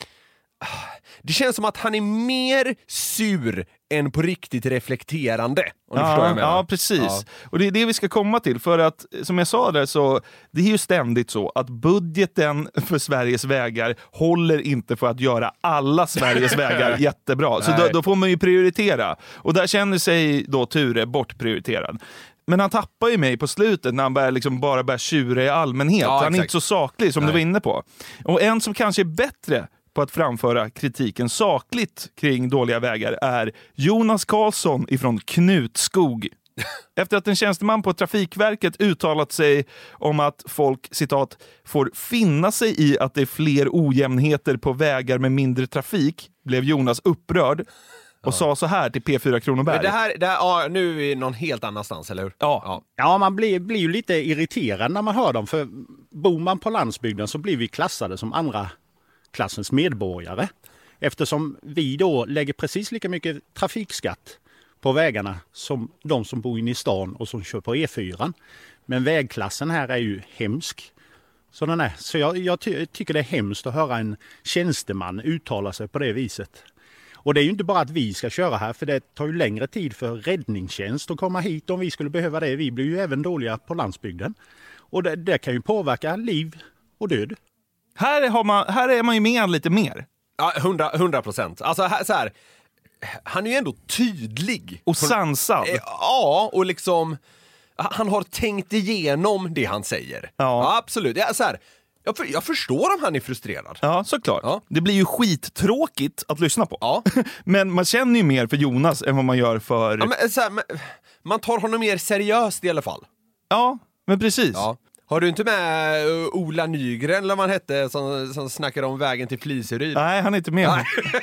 Speaker 1: Det känns som att han är mer sur än på riktigt reflekterande. Om du förstår vad
Speaker 2: Ja,
Speaker 1: jag menar.
Speaker 2: ja, precis.
Speaker 1: Ja.
Speaker 2: Och det är det vi ska komma till. För att, som jag sa där, så det är ju ständigt så att budgeten för Sveriges vägar håller inte för att göra alla Sveriges vägar jättebra. Så då, då får man ju prioritera. Och där känner sig då Ture bortprioriterad. Men han tappar ju mig på slutet när han börjar liksom bara börjar tjura i allmänhet.
Speaker 1: Ja,
Speaker 2: han är
Speaker 1: exakt.
Speaker 2: inte så saklig som
Speaker 1: Nej.
Speaker 2: du var inne på. Och en som kanske är bättre på att framföra kritiken sakligt kring dåliga vägar är Jonas Karlsson ifrån Knutskog. Efter att en tjänsteman på Trafikverket uttalat sig om att folk, citat, får finna sig i att det är fler ojämnheter på vägar med mindre trafik, blev Jonas upprörd och ja. sa så här till P fyra Kronoberg.
Speaker 1: Men det här, det här ja, nu är vi någon helt annanstans, eller hur?
Speaker 2: Ja.
Speaker 1: ja.
Speaker 8: Ja, man blir, blir ju lite irriterad när man hör dem. För bor man på landsbygden så blir vi klassade som andra klassens medborgare. Eftersom vi då lägger precis lika mycket trafikskatt på vägarna som de som bor inne i stan och som kör på E fyra. Men vägklassen här är ju hemsk. Så, den är. så jag, jag ty- tycker det är hemskt att höra en tjänsteman uttala sig på det viset. Och det är ju inte bara att vi ska köra här, för det tar ju längre tid för räddningstjänst att komma hit om vi skulle behöva det. Vi blir ju även dåliga på landsbygden. Och det, det kan ju påverka liv och död.
Speaker 2: Här, har man, här är man ju med lite mer.
Speaker 1: Ja, hundra procent. Alltså här, så här, han är ju ändå tydlig.
Speaker 2: Och sansad.
Speaker 1: Eh, Ja, och liksom han har tänkt igenom det han säger.
Speaker 2: Ja.
Speaker 1: Ja, absolut. Ja, så här, jag, för, jag förstår om han är frustrerad.
Speaker 2: Ja, såklart.
Speaker 1: Ja.
Speaker 2: Det blir ju skittråkigt att lyssna på.
Speaker 1: Ja.
Speaker 2: Men man känner ju mer för Jonas än vad man gör för...
Speaker 1: Ja, men, så här, men, man tar honom mer seriöst i alla fall.
Speaker 2: Ja, men precis.
Speaker 1: Ja. Har du inte med uh, Ola Nygren, eller vad han hette, som, som snackade om vägen till Fliseryd?
Speaker 2: Nej, han är inte med.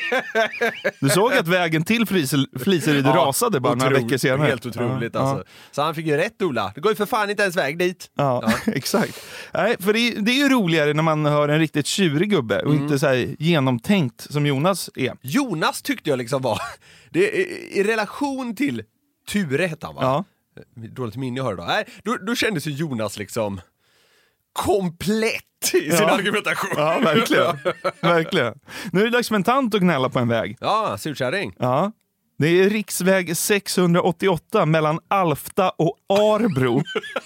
Speaker 2: Du såg att vägen till Flis- Fliseryd rasade bara några veckor senare.
Speaker 1: Helt otroligt
Speaker 2: Ja,
Speaker 1: alltså.
Speaker 2: ja.
Speaker 1: Så han fick ju rätt, Ola. Det går ju för fan inte ens väg dit.
Speaker 2: Ja, exakt. Nej, för det är, det är ju roligare när man hör en riktigt tjurig gubbe och
Speaker 1: Mm.
Speaker 2: inte så här genomtänkt som Jonas är.
Speaker 1: Jonas tyckte jag liksom var, det, i, i relation till Ture hette han, va?
Speaker 2: Ja.
Speaker 1: Dåligt minne jag hörde då. Nej, då, då kändes ju Jonas liksom komplett i sin
Speaker 2: Ja.
Speaker 1: argumentation.
Speaker 2: Ja, verkligen. verkligen. Nu är det dags för en tant att gnälla på en väg.
Speaker 1: Ja, surkärring.
Speaker 2: Ja. Det är riksväg sexhundraåttioåtta mellan Alfta och Arbro.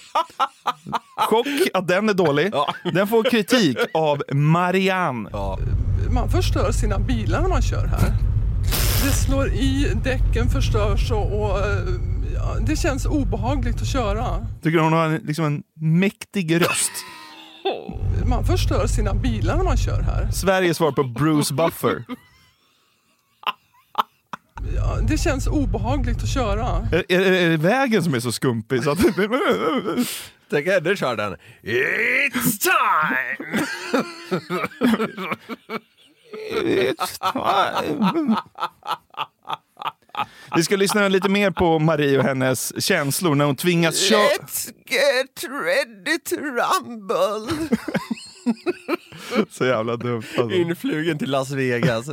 Speaker 2: Chock att den är dålig.
Speaker 1: Ja.
Speaker 2: Den får kritik av Marianne.
Speaker 1: Ja.
Speaker 9: Man förstör sina bilar när man kör här. Det slår i, däcken förstörs och, och ja, det känns obehagligt att köra.
Speaker 2: Tycker hon har en, liksom en mäktig röst.
Speaker 9: Man förstör sina bilar när man kör här.
Speaker 2: Sveriges svar på Bruce Buffer.
Speaker 9: Ja, det känns obehagligt att köra.
Speaker 2: Är, är, är det vägen som är så skumpig? Så att...
Speaker 1: Tänk henne kör den. It's time!
Speaker 2: It's time. Vi ska lyssna lite mer på Marie och hennes känslor när hon tvingas köra...
Speaker 1: Let's get ready to rumble!
Speaker 2: Så jävla dumt. Alltså.
Speaker 1: Influgen till Las Vegas.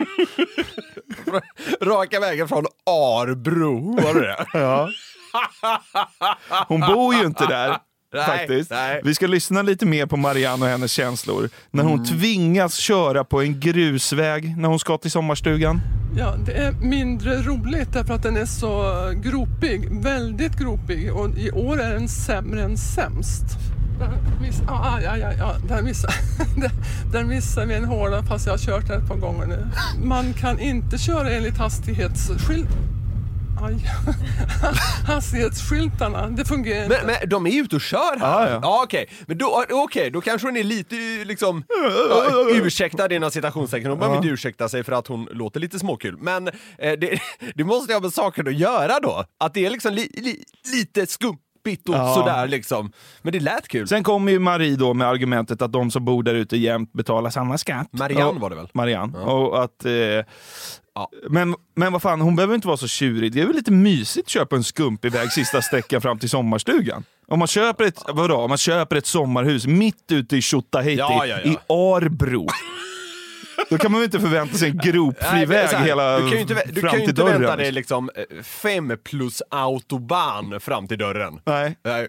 Speaker 1: Raka vägen från Arbro, var det det?
Speaker 2: Ja. Hon bor ju inte där.
Speaker 1: Nej,
Speaker 2: faktiskt.
Speaker 1: nej.
Speaker 2: Vi ska lyssna lite mer på Marianne och hennes känslor när hon mm. tvingas köra på en grusväg när hon ska till sommarstugan.
Speaker 9: Ja, det är mindre roligt därför att den är så gropig, väldigt gropig, och i år är den sämre än sämst. Miss, ah, ja, ja, ja, den missar den missar med en hårda fast jag har kört den ett par gånger nu. Man kan inte köra enligt hastighetsskylt. aj. Hastighetsskyltarna, det fungerar inte.
Speaker 1: Men, men de är ute och kör här.
Speaker 2: Ja, ja.
Speaker 1: ja okej. Men då, okay, då kanske hon är lite liksom ja, ursäkta dina citationstecken. Hon behöver
Speaker 2: Ja.
Speaker 1: inte ursäkta sig för att hon låter lite småkul. Men eh, det, det måste jag med saker att göra då. Att det är liksom li, li, lite skumpigt och
Speaker 2: Ja.
Speaker 1: sådär liksom. Men det lät kul.
Speaker 2: Sen kommer ju Marie då med argumentet att de som bor där ute jämt betalar samma skatt.
Speaker 1: Marianne
Speaker 2: och,
Speaker 1: var det väl?
Speaker 2: Marianne.
Speaker 1: Ja.
Speaker 2: Och att... Eh,
Speaker 1: Ja.
Speaker 2: men, men vad fan, hon behöver inte vara så tjurig. Det är väl lite mysigt att köpa en skumpig väg sista sträckan fram till sommarstugan. Om man köper ett, vadå, om man köper ett sommarhus mitt ute i Tjottahejti
Speaker 1: Ja, ja, ja.
Speaker 2: i Arbro. Då kan man väl inte förvänta sig en gropfri
Speaker 1: Nej, men
Speaker 2: väg
Speaker 1: så här,
Speaker 2: hela
Speaker 1: du kan ju inte, du
Speaker 2: fram
Speaker 1: kan ju
Speaker 2: till
Speaker 1: inte
Speaker 2: dörren.
Speaker 1: vänta dig liksom eh, fem plus autobahn fram till dörren.
Speaker 2: Nej.
Speaker 1: Nej.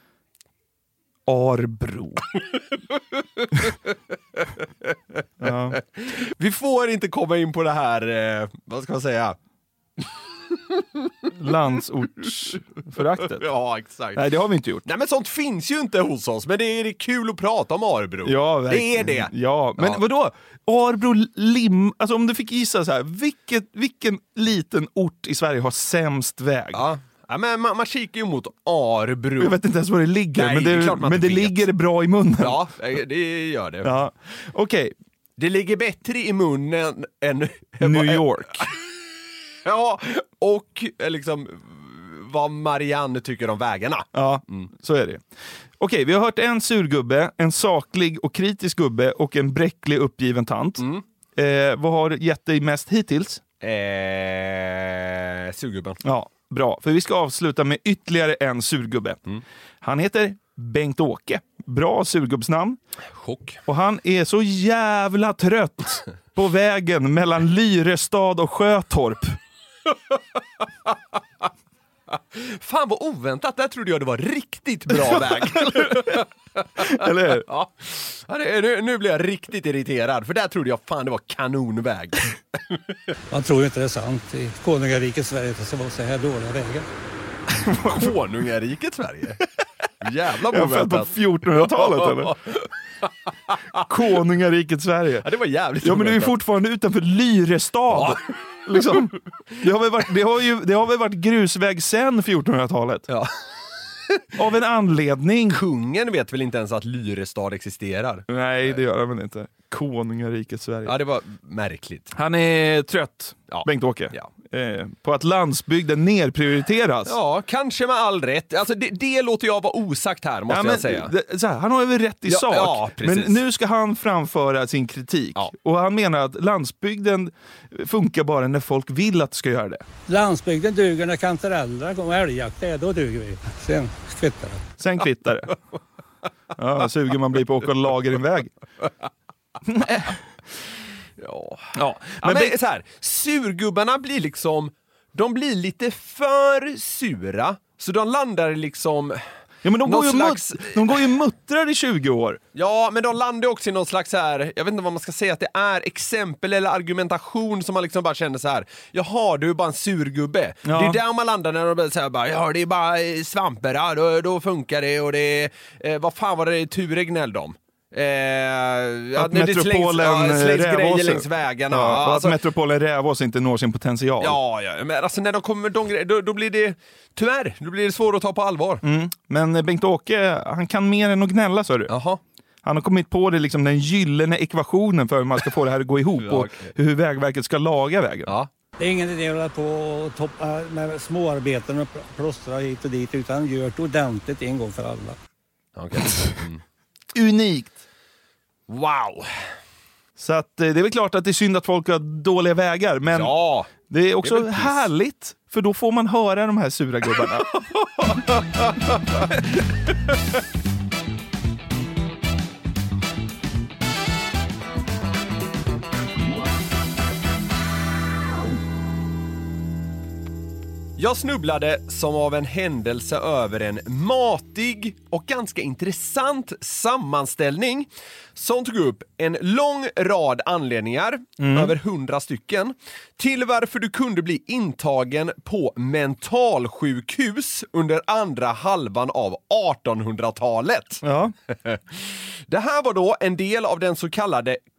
Speaker 2: Arbro. Ja.
Speaker 1: Vi får inte komma in på det här, eh, vad ska man säga?
Speaker 2: Landsortsföraktet.
Speaker 1: Ja, exakt.
Speaker 2: Nej, det har vi inte gjort.
Speaker 1: Nej, men sånt finns ju inte hos oss, men det är, det är kul att prata om Arbro.
Speaker 2: Ja,
Speaker 1: det
Speaker 2: verkligen.
Speaker 1: är det.
Speaker 2: Ja, men
Speaker 1: Ja.
Speaker 2: vadå? Arbro lim... Alltså om du fick gissa så här, vilket, vilken liten ort i Sverige har sämst väg?
Speaker 1: Ja. Ja, men man, man kikar ju mot Arbro.
Speaker 2: Jag vet inte ens var det ligger,
Speaker 1: Nej,
Speaker 2: men
Speaker 1: det är
Speaker 2: det,
Speaker 1: klart man
Speaker 2: men
Speaker 1: inte
Speaker 2: det
Speaker 1: vet.
Speaker 2: ligger bra i munnen.
Speaker 1: Ja, det gör det.
Speaker 2: Ja. Okej,
Speaker 1: Det ligger bättre i munnen än...
Speaker 2: New York.
Speaker 1: Ja, och eh, liksom vad Marianne tycker om vägarna.
Speaker 2: Ja, så är det. Okej, vi har hört en surgubbe, en saklig och kritisk gubbe och en bräcklig uppgiven tant.
Speaker 1: Mm.
Speaker 2: Eh, vad har gett dig mest hittills?
Speaker 1: Eh, surgubben.
Speaker 2: Ja, bra. För vi ska avsluta med ytterligare en surgubbe.
Speaker 1: Mm.
Speaker 2: Han heter Bengt-Åke. Bra surgubbsnamn.
Speaker 1: Chock.
Speaker 2: Och han är så jävla trött på vägen mellan Lyrestad och Sjötorp.
Speaker 1: Fan vad oväntat, där trodde jag det var riktigt bra väg.
Speaker 2: Eller hur?
Speaker 1: Ja. Ja, det, nu, nu blir jag riktigt irriterad, för där trodde jag fan det var kanonväg.
Speaker 10: Man tror ju inte det är sant. I konungariket Sverige det ska vara så här dåliga vägar.
Speaker 1: Konungariket Sverige? Jävla
Speaker 2: Jag är född på
Speaker 1: oväntat.
Speaker 2: fjortonhundratalet eller? Konungariket Sverige.
Speaker 1: Ja, det var jävligt
Speaker 2: Ja, men du är
Speaker 1: oväntat.
Speaker 2: fortfarande utanför Lyrestad.
Speaker 1: Ja.
Speaker 2: Liksom. Det har väl varit, det har ju, det har väl varit grusväg sen fjortonhundratalet.
Speaker 1: Ja.
Speaker 2: Av en anledning.
Speaker 1: Kungen vet väl inte ens att Lyrestad existerar?
Speaker 2: Nej, det gör han väl inte. Konungariket Sverige.
Speaker 1: Ja, det var märkligt.
Speaker 2: Han är trött,
Speaker 1: Ja.
Speaker 2: Bengt-Åke.
Speaker 1: Ja.
Speaker 2: Eh, på att landsbygden nerprioriteras.
Speaker 1: Ja, kanske med all rätt. Alltså det, det låter jag vara osagt här, måste
Speaker 2: Ja, men,
Speaker 1: jag säga.
Speaker 2: det, så här, han har väl rätt i
Speaker 1: Ja,
Speaker 2: sak,
Speaker 1: ja,
Speaker 2: men
Speaker 1: precis.
Speaker 2: nu ska han framföra sin kritik.
Speaker 1: Ja.
Speaker 2: Och han menar att landsbygden funkar bara när folk vill att det ska göra det.
Speaker 10: Landsbygden duger när kantareller kommer och älgjakt är, då duger vi. Sen kvittar det.
Speaker 2: Sen kvittar det. Ja, suger man blir på att åka lager en väg.
Speaker 1: Ja.
Speaker 2: Ja,
Speaker 1: Men,
Speaker 2: men
Speaker 1: men så här, surgubbarna blir liksom, de blir lite för sura, så de landar liksom...
Speaker 2: Ja, men de,
Speaker 1: någon
Speaker 2: går ju
Speaker 1: slags-
Speaker 2: mut- de går ju muttrar i tjugo år.
Speaker 1: Ja, men de landar också i någon slags så här, jag vet inte vad man ska säga, att det är exempel eller argumentation som man liksom bara känner så här. Jaha, du är bara en surgubbe.
Speaker 2: Ja.
Speaker 1: Det är där man landar när de säger bara, ja det är bara eh, svamper, ja, då, då funkar det och det är, eh, vad fan var det Ture gnällde om? Eh, ja,
Speaker 2: Att
Speaker 1: när det slängs,
Speaker 2: metropolen
Speaker 1: ja, slängs grejer
Speaker 2: Rävås-
Speaker 1: längs vägarna.
Speaker 2: Ja, och
Speaker 1: Alltså,
Speaker 2: att metropolen Rävås inte når sin potential.
Speaker 1: ja, ja, men alltså när de kommer med de grejer, då, då blir det, tyvärr, då blir det svårt att ta på allvar.
Speaker 2: Mm. Men Bengt-Åke, han kan mer än att gnälla, så du.
Speaker 1: Jaha.
Speaker 2: Han har kommit på det, liksom, den gyllene ekvationen för hur man ska få det här att gå ihop
Speaker 1: Ja,
Speaker 2: och
Speaker 1: okej.
Speaker 2: hur Vägverket ska laga vägen.
Speaker 1: Ja.
Speaker 10: Det är ingen idé att hålla på och toppa med småarbeten och plåstra hit och dit, utan gör det ordentligt en gång för alla.
Speaker 1: Okej. Mm.
Speaker 2: Unikt.
Speaker 1: Wow.
Speaker 2: Så att, eh, det är väl klart att det är synd att folk har dåliga vägar, men
Speaker 1: Ja.
Speaker 2: det är också
Speaker 1: Det är väl piss.
Speaker 2: härligt, för då får man höra de här sura gubbarna.
Speaker 1: Jag snubblade som av en händelse över en matig och ganska intressant sammanställning som tog upp en lång rad anledningar, över hundra stycken, till varför du kunde bli intagen på mentalsjukhus under andra halvan av artonhundratalet.
Speaker 2: Ja.
Speaker 1: Det här var då en del av den så kallade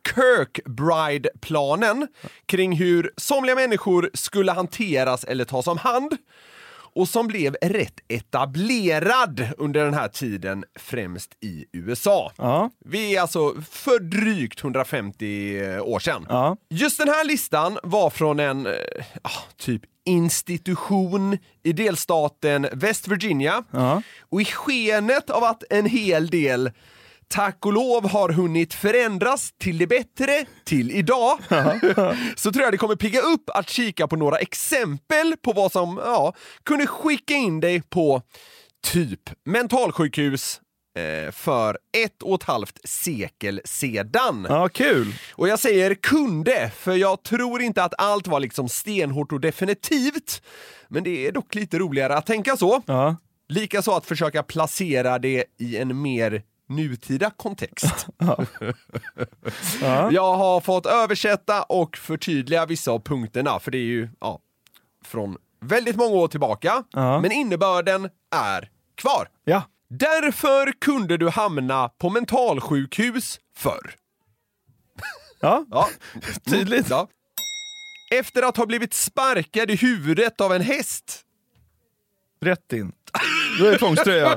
Speaker 1: Kirkbride-planen kring hur somliga människor skulle hanteras eller tas om hand och som blev rätt etablerad under den här tiden, främst i U S A.
Speaker 2: Ja.
Speaker 1: Vi är alltså för drygt hundrafemtio år sedan.
Speaker 2: Ja.
Speaker 1: Just den här listan var från en eh, typ institution i delstaten West Virginia.
Speaker 2: Ja.
Speaker 1: Och i skenet av att en hel del, tack och lov, har hunnit förändras till det bättre till idag, så tror jag det kommer pigga upp att kika på några exempel på vad som ja, kunde skicka in dig på typ mentalsjukhus eh, för ett och ett halvt sekel sedan.
Speaker 2: Ja, kul.
Speaker 1: Och jag säger kunde, för jag tror inte att allt var liksom stenhårt och definitivt, men det är dock lite roligare att tänka så.
Speaker 2: Ja.
Speaker 1: Likaså att försöka placera det i en mer nutida kontext.
Speaker 2: Ja. Ja.
Speaker 1: Jag har fått översätta och förtydliga vissa av punkterna, för det är ju ja, från väldigt många år tillbaka,
Speaker 2: Ja.
Speaker 1: men innebörden är kvar.
Speaker 2: Ja.
Speaker 1: Därför kunde du hamna på mentalsjukhus förr.
Speaker 2: Ja.
Speaker 1: Ja.
Speaker 2: Tydligt.
Speaker 1: Ja. Efter att ha blivit sparkad i huvudet av en häst.
Speaker 2: Rätt in. Då är det tvångströja.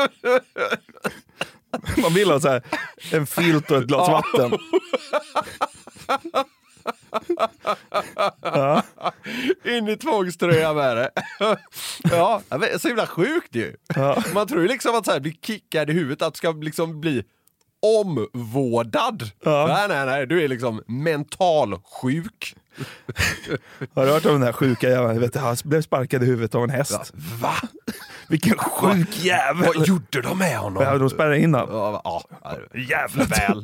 Speaker 2: Man vill ha så här en filt och ett glas vatten. Ja.
Speaker 1: In i tvångströja med det. Ja, så himla sjukt ju.
Speaker 2: Ja.
Speaker 1: Man tror ju liksom att så här bli kickad i huvudet, att det ska liksom bli omvårdad.
Speaker 2: Ja.
Speaker 1: Nej, nej, nej, du är liksom mentalsjuk.
Speaker 2: Har du hört om den här sjuka jäveln? Jag vet, han blev sparkad i huvudet av en häst.
Speaker 1: Ja. Va?
Speaker 2: Vilken sjuk jävel.
Speaker 1: Vad gjorde de med honom?
Speaker 2: Ja, de spärrade in honom.
Speaker 1: Ja, ja, jävla väl.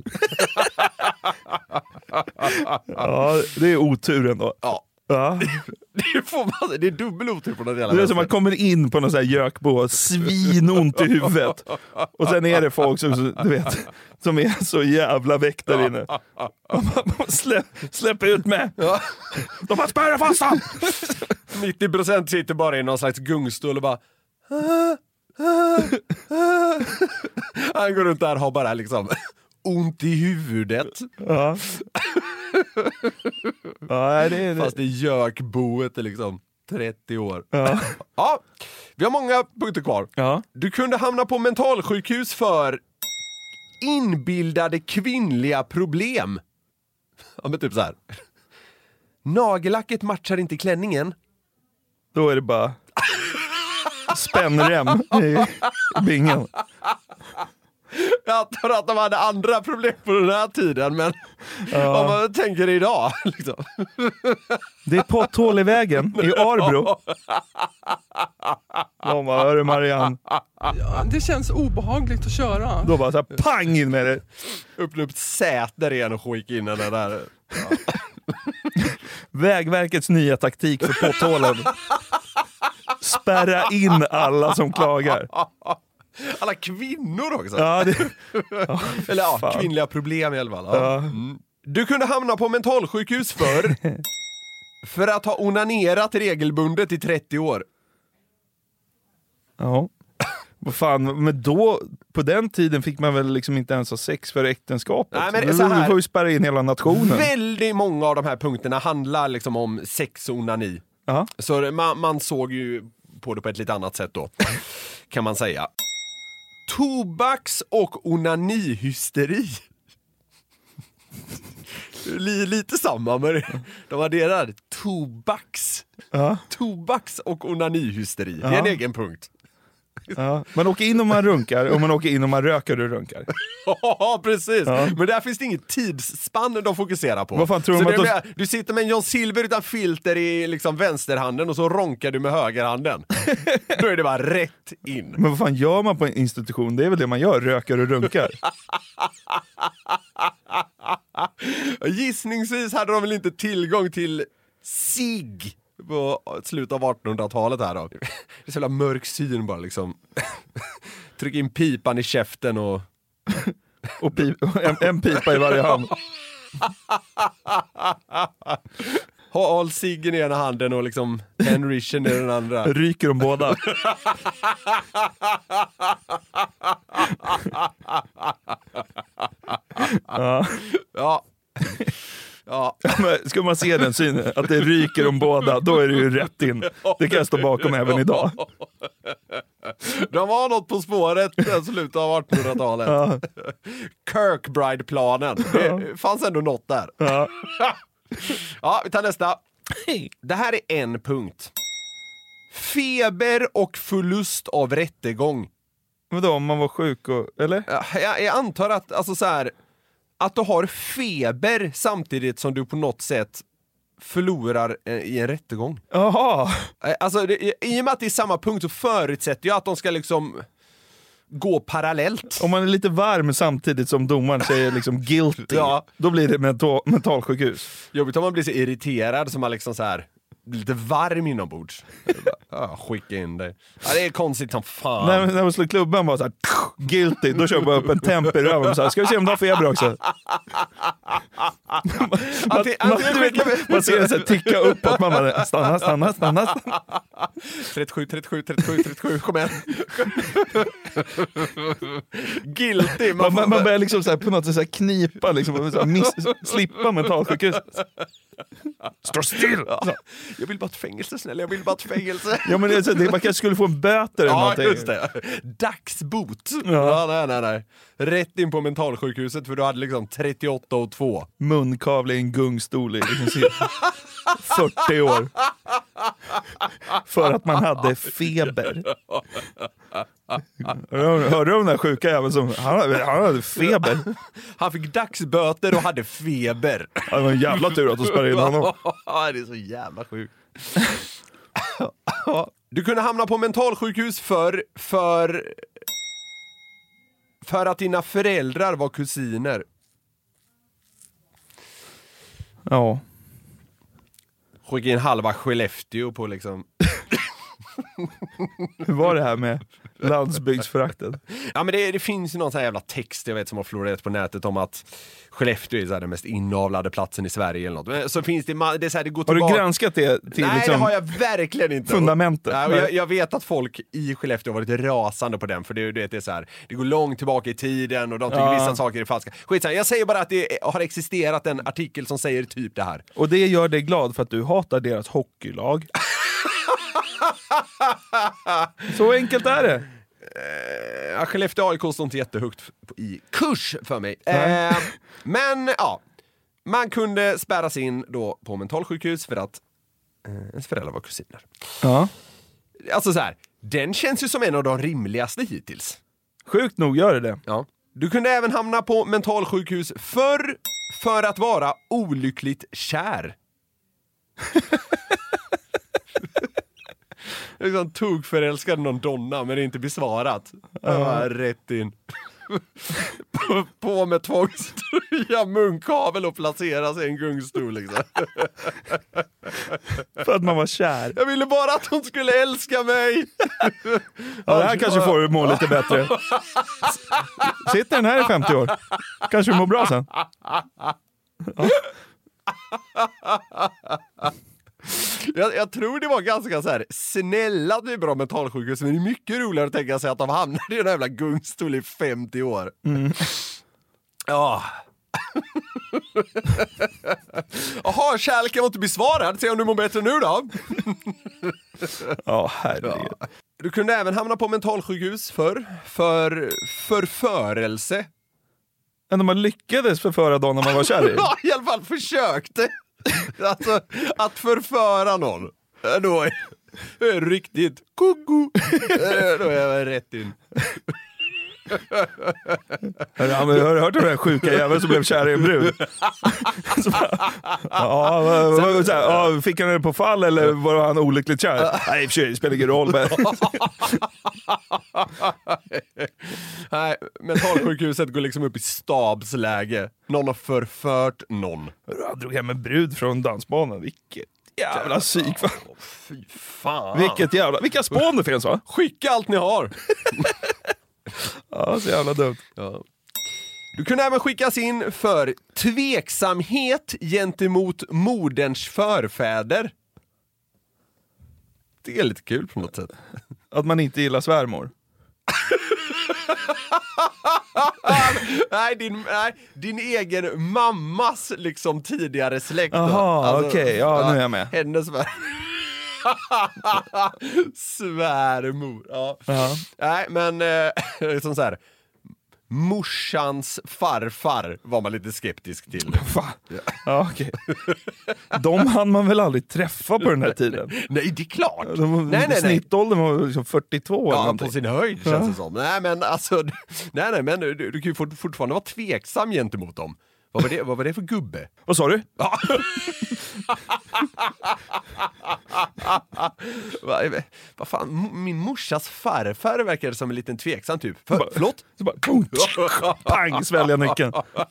Speaker 2: Ja, det är otur ändå.
Speaker 1: Ja.
Speaker 2: Ja.
Speaker 1: Det, får man, det är dubbel otur på något jävla
Speaker 2: Det är som man kommer in på någon sån här gökbo och svinont i huvudet. Och sen är det folk som, du vet, som är så jävla väck där inne. Släpp, släpp ut med.
Speaker 1: Ja.
Speaker 2: De har spärrat fast han.
Speaker 1: nittio procent sitter bara i någon slags gungstol och bara han går runt där och har bara liksom ont i huvudet.
Speaker 2: Ja. Ja, det är det.
Speaker 1: Fast det gökboet är liksom trettio år.
Speaker 2: Ja.
Speaker 1: Ja, vi har många punkter kvar.
Speaker 2: Ja.
Speaker 1: Du kunde hamna på mentalsjukhus för inbildade kvinnliga problem. Ja, men typ så här. Nagellacket matchar inte klänningen.
Speaker 2: Då är det bara spännrem i bingen.
Speaker 1: Jag tror att de hade andra problem på den här tiden, men
Speaker 2: Ja.
Speaker 1: om man tänker idag liksom.
Speaker 2: Det är potthål i vägen i Arbro. De bara, hörru Marianne.
Speaker 9: Ja, det känns obehagligt att köra.
Speaker 2: Då bara så här, pang in med det.
Speaker 1: Öppna upp säter igen och skicka in den där. Ja.
Speaker 2: Vägverkets nya taktik för potthålen. Spärra in alla som klagar.
Speaker 1: Alla kvinnor också.
Speaker 2: Ja, det...
Speaker 1: Ja, eller ja,
Speaker 2: fan.
Speaker 1: kvinnliga problem i alla fall. Ja.
Speaker 2: Ja.
Speaker 1: Mm. Du kunde hamna på mentalsjukhus för för att ha onanerat regelbundet i trettio år.
Speaker 2: Ja. Vad fan, men då, på den tiden fick man väl liksom inte ens ha sex för äktenskapet.
Speaker 1: Nej, men
Speaker 2: Nu
Speaker 1: så här-
Speaker 2: får vi spärra in hela nationen.
Speaker 1: Väldigt många av de här punkterna handlar liksom om sex och onani.
Speaker 2: Ja.
Speaker 1: Så man, man såg ju på det på ett lite annat sätt då, kan man säga. Tobaks- och onanihysteri. Lite samma, men de adderar tobaks.
Speaker 2: Ja.
Speaker 1: Tobaks- och onanihysteri. Det är en
Speaker 2: Ja.
Speaker 1: egen punkt.
Speaker 2: Ja. Man åker in om man runkar och man åker in om man röker och runkar.
Speaker 1: Ja, precis.
Speaker 2: Ja.
Speaker 1: Men där finns det inget tidsspann de fokuserar på.
Speaker 2: Vad fan tror
Speaker 1: så
Speaker 2: de
Speaker 1: det
Speaker 2: att
Speaker 1: är mer, du sitter med en John Silver utan filter i liksom vänsterhanden och så ronkar du med högerhanden. Då är det bara rätt in.
Speaker 2: Men vad fan gör man på en institution? Det är väl det man gör, röker och runkar.
Speaker 1: Gissningsvis hade de väl inte tillgång till cigg på slutet av artonhundratalet här då. Det är så jävla mörk syn bara liksom. Tryck in pipan i käften och...
Speaker 2: Och pip- en, en pipa i varje hand.
Speaker 1: Håll ciggen i ena handen och liksom Henrischen i den andra.
Speaker 2: Ryker de båda.
Speaker 1: Ja. Ja. Ja.
Speaker 2: Ska man se den synen, att det ryker om båda, då är det ju rätt in. Det kan jag stå bakom även idag.
Speaker 1: De var något på spåret i slutet av artonhundratalet. Ja. Kirkbride-planen. Det fanns ändå något där. Ja. Ja, vi tar nästa. Det här är en punkt. Feber och förlust av rättegång.
Speaker 2: Vadå, om man var sjuk och, eller?
Speaker 1: Jag, jag antar att, alltså så här, att du har feber samtidigt som du på något sätt förlorar i en rättegång.
Speaker 2: Jaha.
Speaker 1: Alltså, det, i och med att det är samma punkt så förutsätter jag att de ska liksom gå parallellt.
Speaker 2: Om man är lite varm samtidigt som domaren säger liksom guilty, ja. Då blir det mental, mentalsjukhus.
Speaker 1: Jobbigt om man blir så irriterad som man liksom så här lite varm inombords. Ja, skicka in dig. Ja, det är konstigt som fan.
Speaker 2: När, när man slår klubban bara så här guilty, då kör man upp en temp i röven och så här, ska vi se om du har feber också? man, man, man, man ser det så här ticka uppåt, man bara stanna, stanna, stanna, stanna.
Speaker 1: trettiosju, trettiosju, trettiosju, trettiosju, kom igen. Guilty.
Speaker 2: Man, man, man börjar liksom så här, på något sätt så här knipa liksom, så här, miss, slippa mentalsjukhus. Stå still! Ja.
Speaker 1: Jag vill bara ett fängelse, snälla. Jag vill bara ett fängelse.
Speaker 2: Ja, men det är så, det, man kanske skulle få en böter eller
Speaker 1: ja,
Speaker 2: någonting.
Speaker 1: Just det. Dagsbot. Ja. Ja, nej, nej, nej. Rätt in på mentalsjukhuset för du hade liksom trettioåtta och två.
Speaker 2: Munkavle i en gungstol i liksom fyrtio år. För att man hade feber. Hörde du om den här sjuka jäveln som han, han hade feber?
Speaker 1: Han fick dagsböter och hade feber.
Speaker 2: Ja, det var en jävla tur att de spärrade in honom.
Speaker 1: Ja, det är så jävla sjukt. Du kunde hamna på mentalsjukhus för för för att dina föräldrar var kusiner.
Speaker 2: Ja.
Speaker 1: Skicka in halva Skellefteå på liksom.
Speaker 2: Hur var det här med landsbygdsförakten?
Speaker 1: Ja, men det, det finns ju någon sån här jävla text jag vet som har florerat på nätet om att Skellefteå är så här den mest inavlade platsen i Sverige eller något. Så finns det, det är så här, det går
Speaker 2: har
Speaker 1: tillbaka.
Speaker 2: Du granskat det till
Speaker 1: Nej,
Speaker 2: liksom
Speaker 1: det har jag verkligen inte.
Speaker 2: Fundamentet.
Speaker 1: Ja, jag, jag vet att folk i Skellefteå har varit rasande på den för det, det är så här, det går långt tillbaka i tiden och de tycker ja. vissa saker är falska. Skitsamma, jag säger bara att det har existerat en artikel som säger typ det här.
Speaker 2: Och det gör dig glad för att du hatar deras hockeylag. Så enkelt är det.
Speaker 1: Uh, Skellefteå A I K står inte jättehögt i kurs för mig. Uh, men ja, man kunde spärras in då på mentalsjukhus för att uh, ens föräldrar var kusiner.
Speaker 2: Ja.
Speaker 1: Alltså så här, den känns ju som en av de rimligaste hittills.
Speaker 2: Sjukt nog gör det det.
Speaker 1: Ja. Du kunde även hamna på mentalsjukhus för, för att vara olyckligt kär. Jag liksom tog förälskad någon donna men det är inte besvarat. Jag var rätt in. på, på med tvångströja, munkavel och placeras i en gungstol liksom.
Speaker 2: För att man var kär.
Speaker 1: Jag ville bara att hon skulle älska mig.
Speaker 2: Ja, det här kanske får du må lite bättre. Sitter den här i femtio år. Kanske du mår bra sen. Ja.
Speaker 1: Jag, jag tror det var ganska så här snälla typer av mentalsjukhus, men det är mycket roligare att tänka sig att de hamnade i en jävla gungstol i femtio år. Mm. Ja. Jaha, kärleken var inte besvarad. Se om du mår bättre nu då.
Speaker 2: Ja, herregud. Ja.
Speaker 1: Du kunde även hamna på mentalsjukhus för för förförelse.
Speaker 2: Men man lyckades förföra dem när man var kär i.
Speaker 1: Ja, i alla fall försökte. Alltså, att förföra någon. Då är det riktigt koko. Då är jag rätt in.
Speaker 2: Ja, men har du hört om den här sjuka jäveln som blev kär i en brud? Så bara, ja, vad, så här, ja, fick han den på fall eller var han olyckligt kär? Nej, i och för sig, det spelar ingen roll. Men.
Speaker 1: Nej, mentalsjukhuset går liksom upp i stabsläge. Någon har förfört någon.
Speaker 2: Han drog hem en brud från dansbanan. Vilket jävla psyk. Va?
Speaker 1: Fy fan.
Speaker 2: Vilket jävla, vilka spån det finns, va?
Speaker 1: Skicka allt ni har.
Speaker 2: Ja, så jävla dumt.
Speaker 1: Ja. Du kunde även skickas in för tveksamhet gentemot moderns förfäder. Det är lite kul på något sätt.
Speaker 2: Att man inte gillar svärmor.
Speaker 1: nej, din, nej, din egen mammas liksom tidigare släkt.
Speaker 2: Jaha,
Speaker 1: alltså,
Speaker 2: okej. Okay. Ja,
Speaker 1: ja,
Speaker 2: nu är jag med.
Speaker 1: Hennes svär... svärmor. Ja.
Speaker 2: Uh-huh.
Speaker 1: Nej, men eh, som så här... Morsans farfar var man lite skeptisk till.
Speaker 2: Va? Ja, ja okej. Okay. De hann man väl aldrig träffa på den här tiden?
Speaker 1: Nej, det är klart.
Speaker 2: De,
Speaker 1: nej, nej,
Speaker 2: snittåldern var liksom fyrtiotvå.
Speaker 1: Ja,
Speaker 2: eller någonting.
Speaker 1: på sin höjd känns ja. det som. Nej, men alltså, nej, nej, men du, du kan ju fortfarande vara tveksam gentemot dem. Vad var det, vad var det för gubbe?
Speaker 2: Vad sa du?
Speaker 1: Ja. vad, vad fan, min morsas farfar verkar som en liten tveksam typ. För, bara, förlåt?
Speaker 2: Så bara, pang, svälja nyckeln.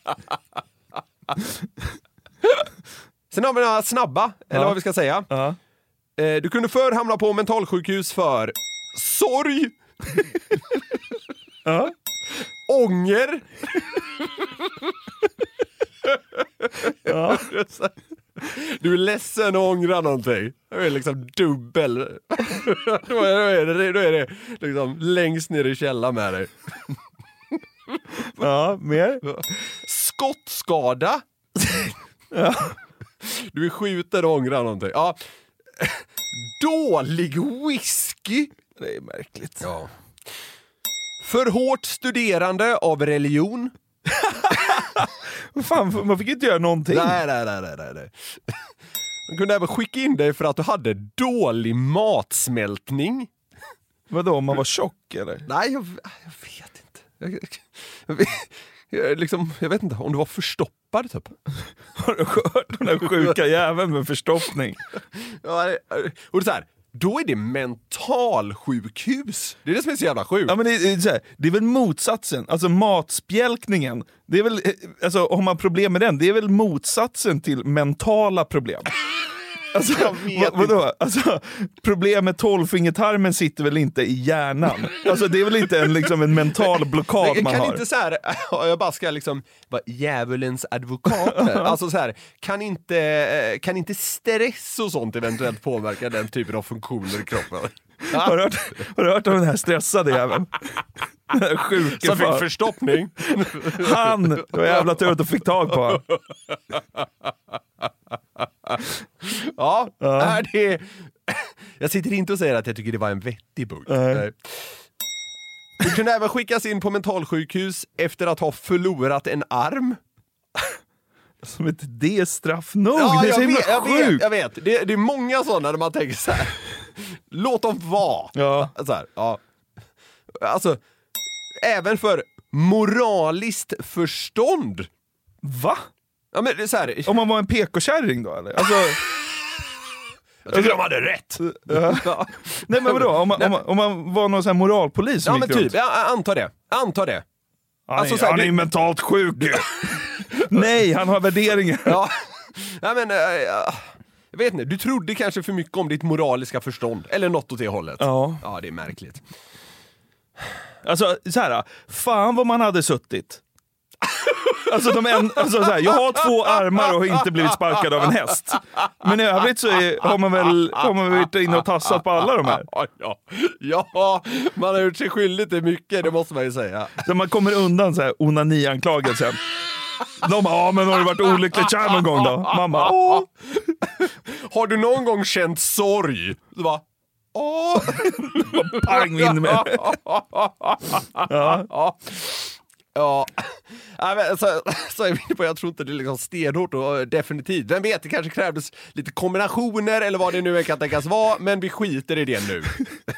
Speaker 1: Sen har vi några snabba, eller
Speaker 2: ja.
Speaker 1: vad vi ska säga.
Speaker 2: Ja.
Speaker 1: Eh, du kunde förr hamna på mentalsjukhus för sorg.
Speaker 2: Ja.
Speaker 1: Ånger.
Speaker 2: Ja.
Speaker 1: Du är ledsen och ångrar någonting. Det är liksom dubbel. Då är det, då är det liksom längst ner i källaren med dig.
Speaker 2: Ja, mer.
Speaker 1: Skottskada.
Speaker 2: Ja.
Speaker 1: Du är skjuten och ångrar någonting. Ja. Dålig whisky.
Speaker 2: Det är märkligt.
Speaker 1: Ja. För hårt studerande av religion.
Speaker 2: Fan, man fick inte göra någonting.
Speaker 1: Nej, nej, nej, nej, nej. De kunde även skicka in dig för att du hade dålig matsmältning.
Speaker 2: Vadå, om man var tjock eller?
Speaker 1: Nej, jag, jag vet inte. Jag, jag, vet, jag, liksom, jag vet inte, om du var förstoppad typ.
Speaker 2: Har du hört den där sjuka jäveln med förstoppning?
Speaker 1: Ja, och det är så här, då är det mentalsjukhus. Det är det som är så jävla sjukt.
Speaker 2: Ja, men det, är, så här, det är väl motsatsen. Alltså matspjälkningen. Det är väl, alltså, om man har problem med den, det är väl motsatsen till mentala problem. Alltså, vad, vadå? Alltså, problem med tolvfingertarmen sitter väl inte i hjärnan? Alltså, det är väl inte en, liksom, en mental blockad
Speaker 1: jag,
Speaker 2: man
Speaker 1: kan
Speaker 2: har?
Speaker 1: Inte så här, jag bara ska liksom vara djävulens advokat här. Alltså så här, kan inte, kan inte stress och sånt eventuellt påverka den typen av funktioner i kroppen? Ja.
Speaker 2: Har, du hört, har du hört om den här stressade jäveln? Den här sjuke
Speaker 1: som fick
Speaker 2: fan.
Speaker 1: Förstoppning.
Speaker 2: Han, det var jävla tur att du fick tag på han.
Speaker 1: Ja, ja. Det, jag sitter inte och säger att jag tycker det var en vettig punkt. Nej. Du kunde även skickas in på mentalsjukhus efter att ha förlorat en arm.
Speaker 2: Som inte det är straff nog.
Speaker 1: Ja,
Speaker 2: det är så
Speaker 1: jag,
Speaker 2: himla
Speaker 1: vet, jag
Speaker 2: sjukt.
Speaker 1: vet, jag vet. Det, det är många sådana där man tänker så här. Låt dem vara.
Speaker 2: Ja.
Speaker 1: Så här, ja. Alltså, även för moraliskt förstånd.
Speaker 2: Va?
Speaker 1: Ja, men det är så här.
Speaker 2: Om man var en P K-kärring då, eller? Alltså...
Speaker 1: Jag tycker de hade rätt.
Speaker 2: Ja. Nej, men vadå? Om man, om man, om man var någon sån här moralpolis som
Speaker 1: ja, men
Speaker 2: gick
Speaker 1: typ.
Speaker 2: runt.
Speaker 1: Jag antar det. Antar det.
Speaker 2: Han,
Speaker 1: alltså,
Speaker 2: är,
Speaker 1: så här,
Speaker 2: han är
Speaker 1: du...
Speaker 2: mentalt sjuk. Nej, han har värderingar.
Speaker 1: Ja. Ja, men, äh, jag vet inte, du trodde kanske för mycket om ditt moraliska förstånd. Eller något åt det hållet.
Speaker 2: Ja.
Speaker 1: Ja, det är märkligt.
Speaker 2: Alltså, så här, fan vad man hade suttit. Alltså, de en, alltså så här, jag har två armar och har inte blivit sparkad av en häst. Men i övrigt så är, har man väl har man varit inne och tassat på alla de här.
Speaker 1: Ja, ja, man har gjort sig skyldig till mycket, det måste man ju säga.
Speaker 2: Så man kommer undan så här onani-anklagelsen. De bara, ja, men har du varit olyckligt kär någon gång då? Mamma, åh.
Speaker 1: Har du någon gång känt sorg? Du bara, åh.
Speaker 2: Pang in med.
Speaker 1: Ja. Ja. Ja, så, så är vi inne på, jag tror inte det är liksom stenhårt och definitivt. Vem vet, det kanske krävdes lite kombinationer eller vad det nu kan tänkas vara, men vi skiter i det nu.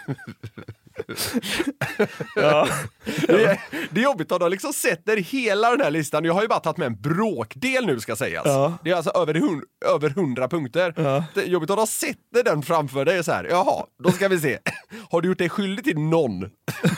Speaker 2: Ja.
Speaker 1: Det, är, det är jobbigt att de liksom sätter hela den här listan. Jag har ju bara tagit med en bråkdel nu, ska sägas.
Speaker 2: Ja.
Speaker 1: Det är alltså över, hund, över hundra punkter.
Speaker 2: Ja.
Speaker 1: Det är jobbigt att de sätter den framför dig så här. Jaha, då ska vi se. Har du gjort dig skyldig till någon?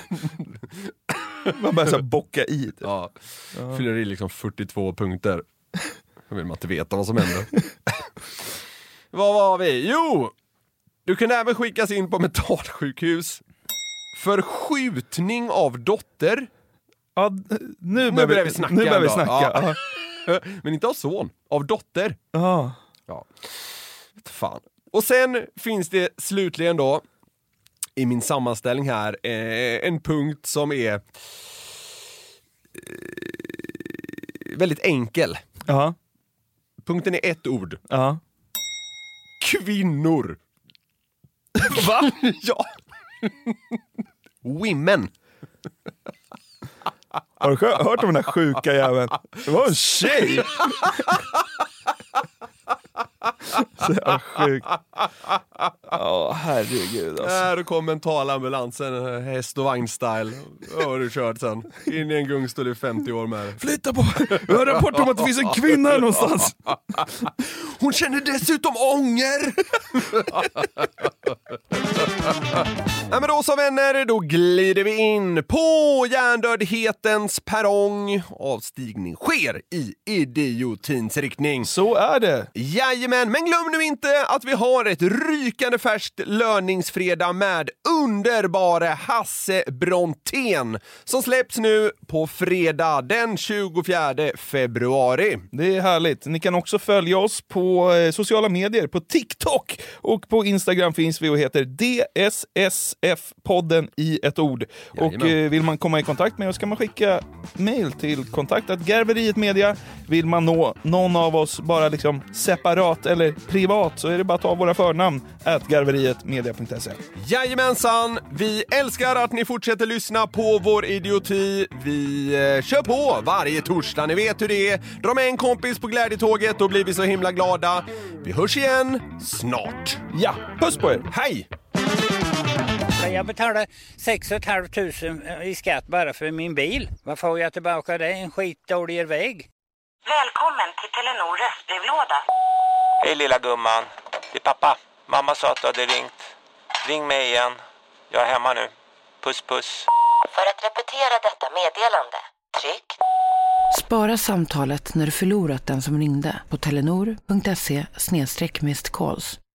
Speaker 2: Man börjar så här bocka i.
Speaker 1: Ja, ja. Fyller i liksom fyrtiotvå punkter. Då vill man inte veta vad som händer. Vad var vi? Jo! Du kan även skickas in på mentalsjukhus för skjutning av dotter.
Speaker 2: Ja, nu börjar vi, vi snacka. Nu börjar vi snacka.
Speaker 1: Ja. Men inte av son, av dotter.
Speaker 2: Ja.
Speaker 1: Ja. Fan. Och sen finns det slutligen då i min sammanställning här eh, en punkt som är eh, väldigt enkel.
Speaker 2: Ja.
Speaker 1: Punkten är ett ord.
Speaker 2: Ja.
Speaker 1: Kvinnor.
Speaker 2: Va?
Speaker 1: Ja. Women.
Speaker 2: Har du hört om den här sjuka jäveln? Det var en tjej. Så jävla sjukt. Ja, herregud alltså.
Speaker 1: Här kom en talambulans, en häst och vagnstyle. Vad har du kört sen? In i en gungstol i femtio år med.
Speaker 2: Flytta på. Jag har rapport om att det finns en kvinna här någonstans.
Speaker 1: Hon känner dessutom ånger. Ja, men då så vänner, då glider vi in på hjärndödhetens perrong. Avstigning sker i idiotins riktning.
Speaker 2: Så är det.
Speaker 1: Jajamän, men glöm nu inte att vi har ett rykande färskt löningsfredag med underbara Hasse Brontén som släpps nu på fredag den tjugofjärde februari.
Speaker 2: Det är härligt. Ni kan också följa oss på eh, sociala medier, på TikTok och på Instagram finns vi och heter D S S F-podden i ett ord. Jajamän. Och eh, vill man komma i kontakt med oss kan man skicka mail till kontaktat Garveriet Media. Vill man nå någon av oss bara liksom separat eller privat så är det bara att ta våra förnamn at garverietmedia punkt se.
Speaker 1: Jajamensan, vi älskar att ni fortsätter lyssna på vår idioti. Vi eh, kör på varje torsdag, ni vet hur det är. Dra med en kompis på glädjetåget, då blir vi så himla glada. Vi hörs igen snart.
Speaker 2: Ja, puss på er.
Speaker 1: Hej!
Speaker 7: Jag betalar sex och ett halvt tusen i skatt bara för min bil. Vad får jag tillbaka det? En skitdålig väg.
Speaker 11: Välkommen till Telenor röstbrevlåda.
Speaker 12: Hej lilla gumman. Det är pappa. Mamma sa att du hade ringt. Ring mig igen. Jag är hemma nu. Puss puss.
Speaker 11: För att repetera detta meddelande, tryck. Spara samtalet när du förlorat den som ringde på telenor punkt se slash missed calls.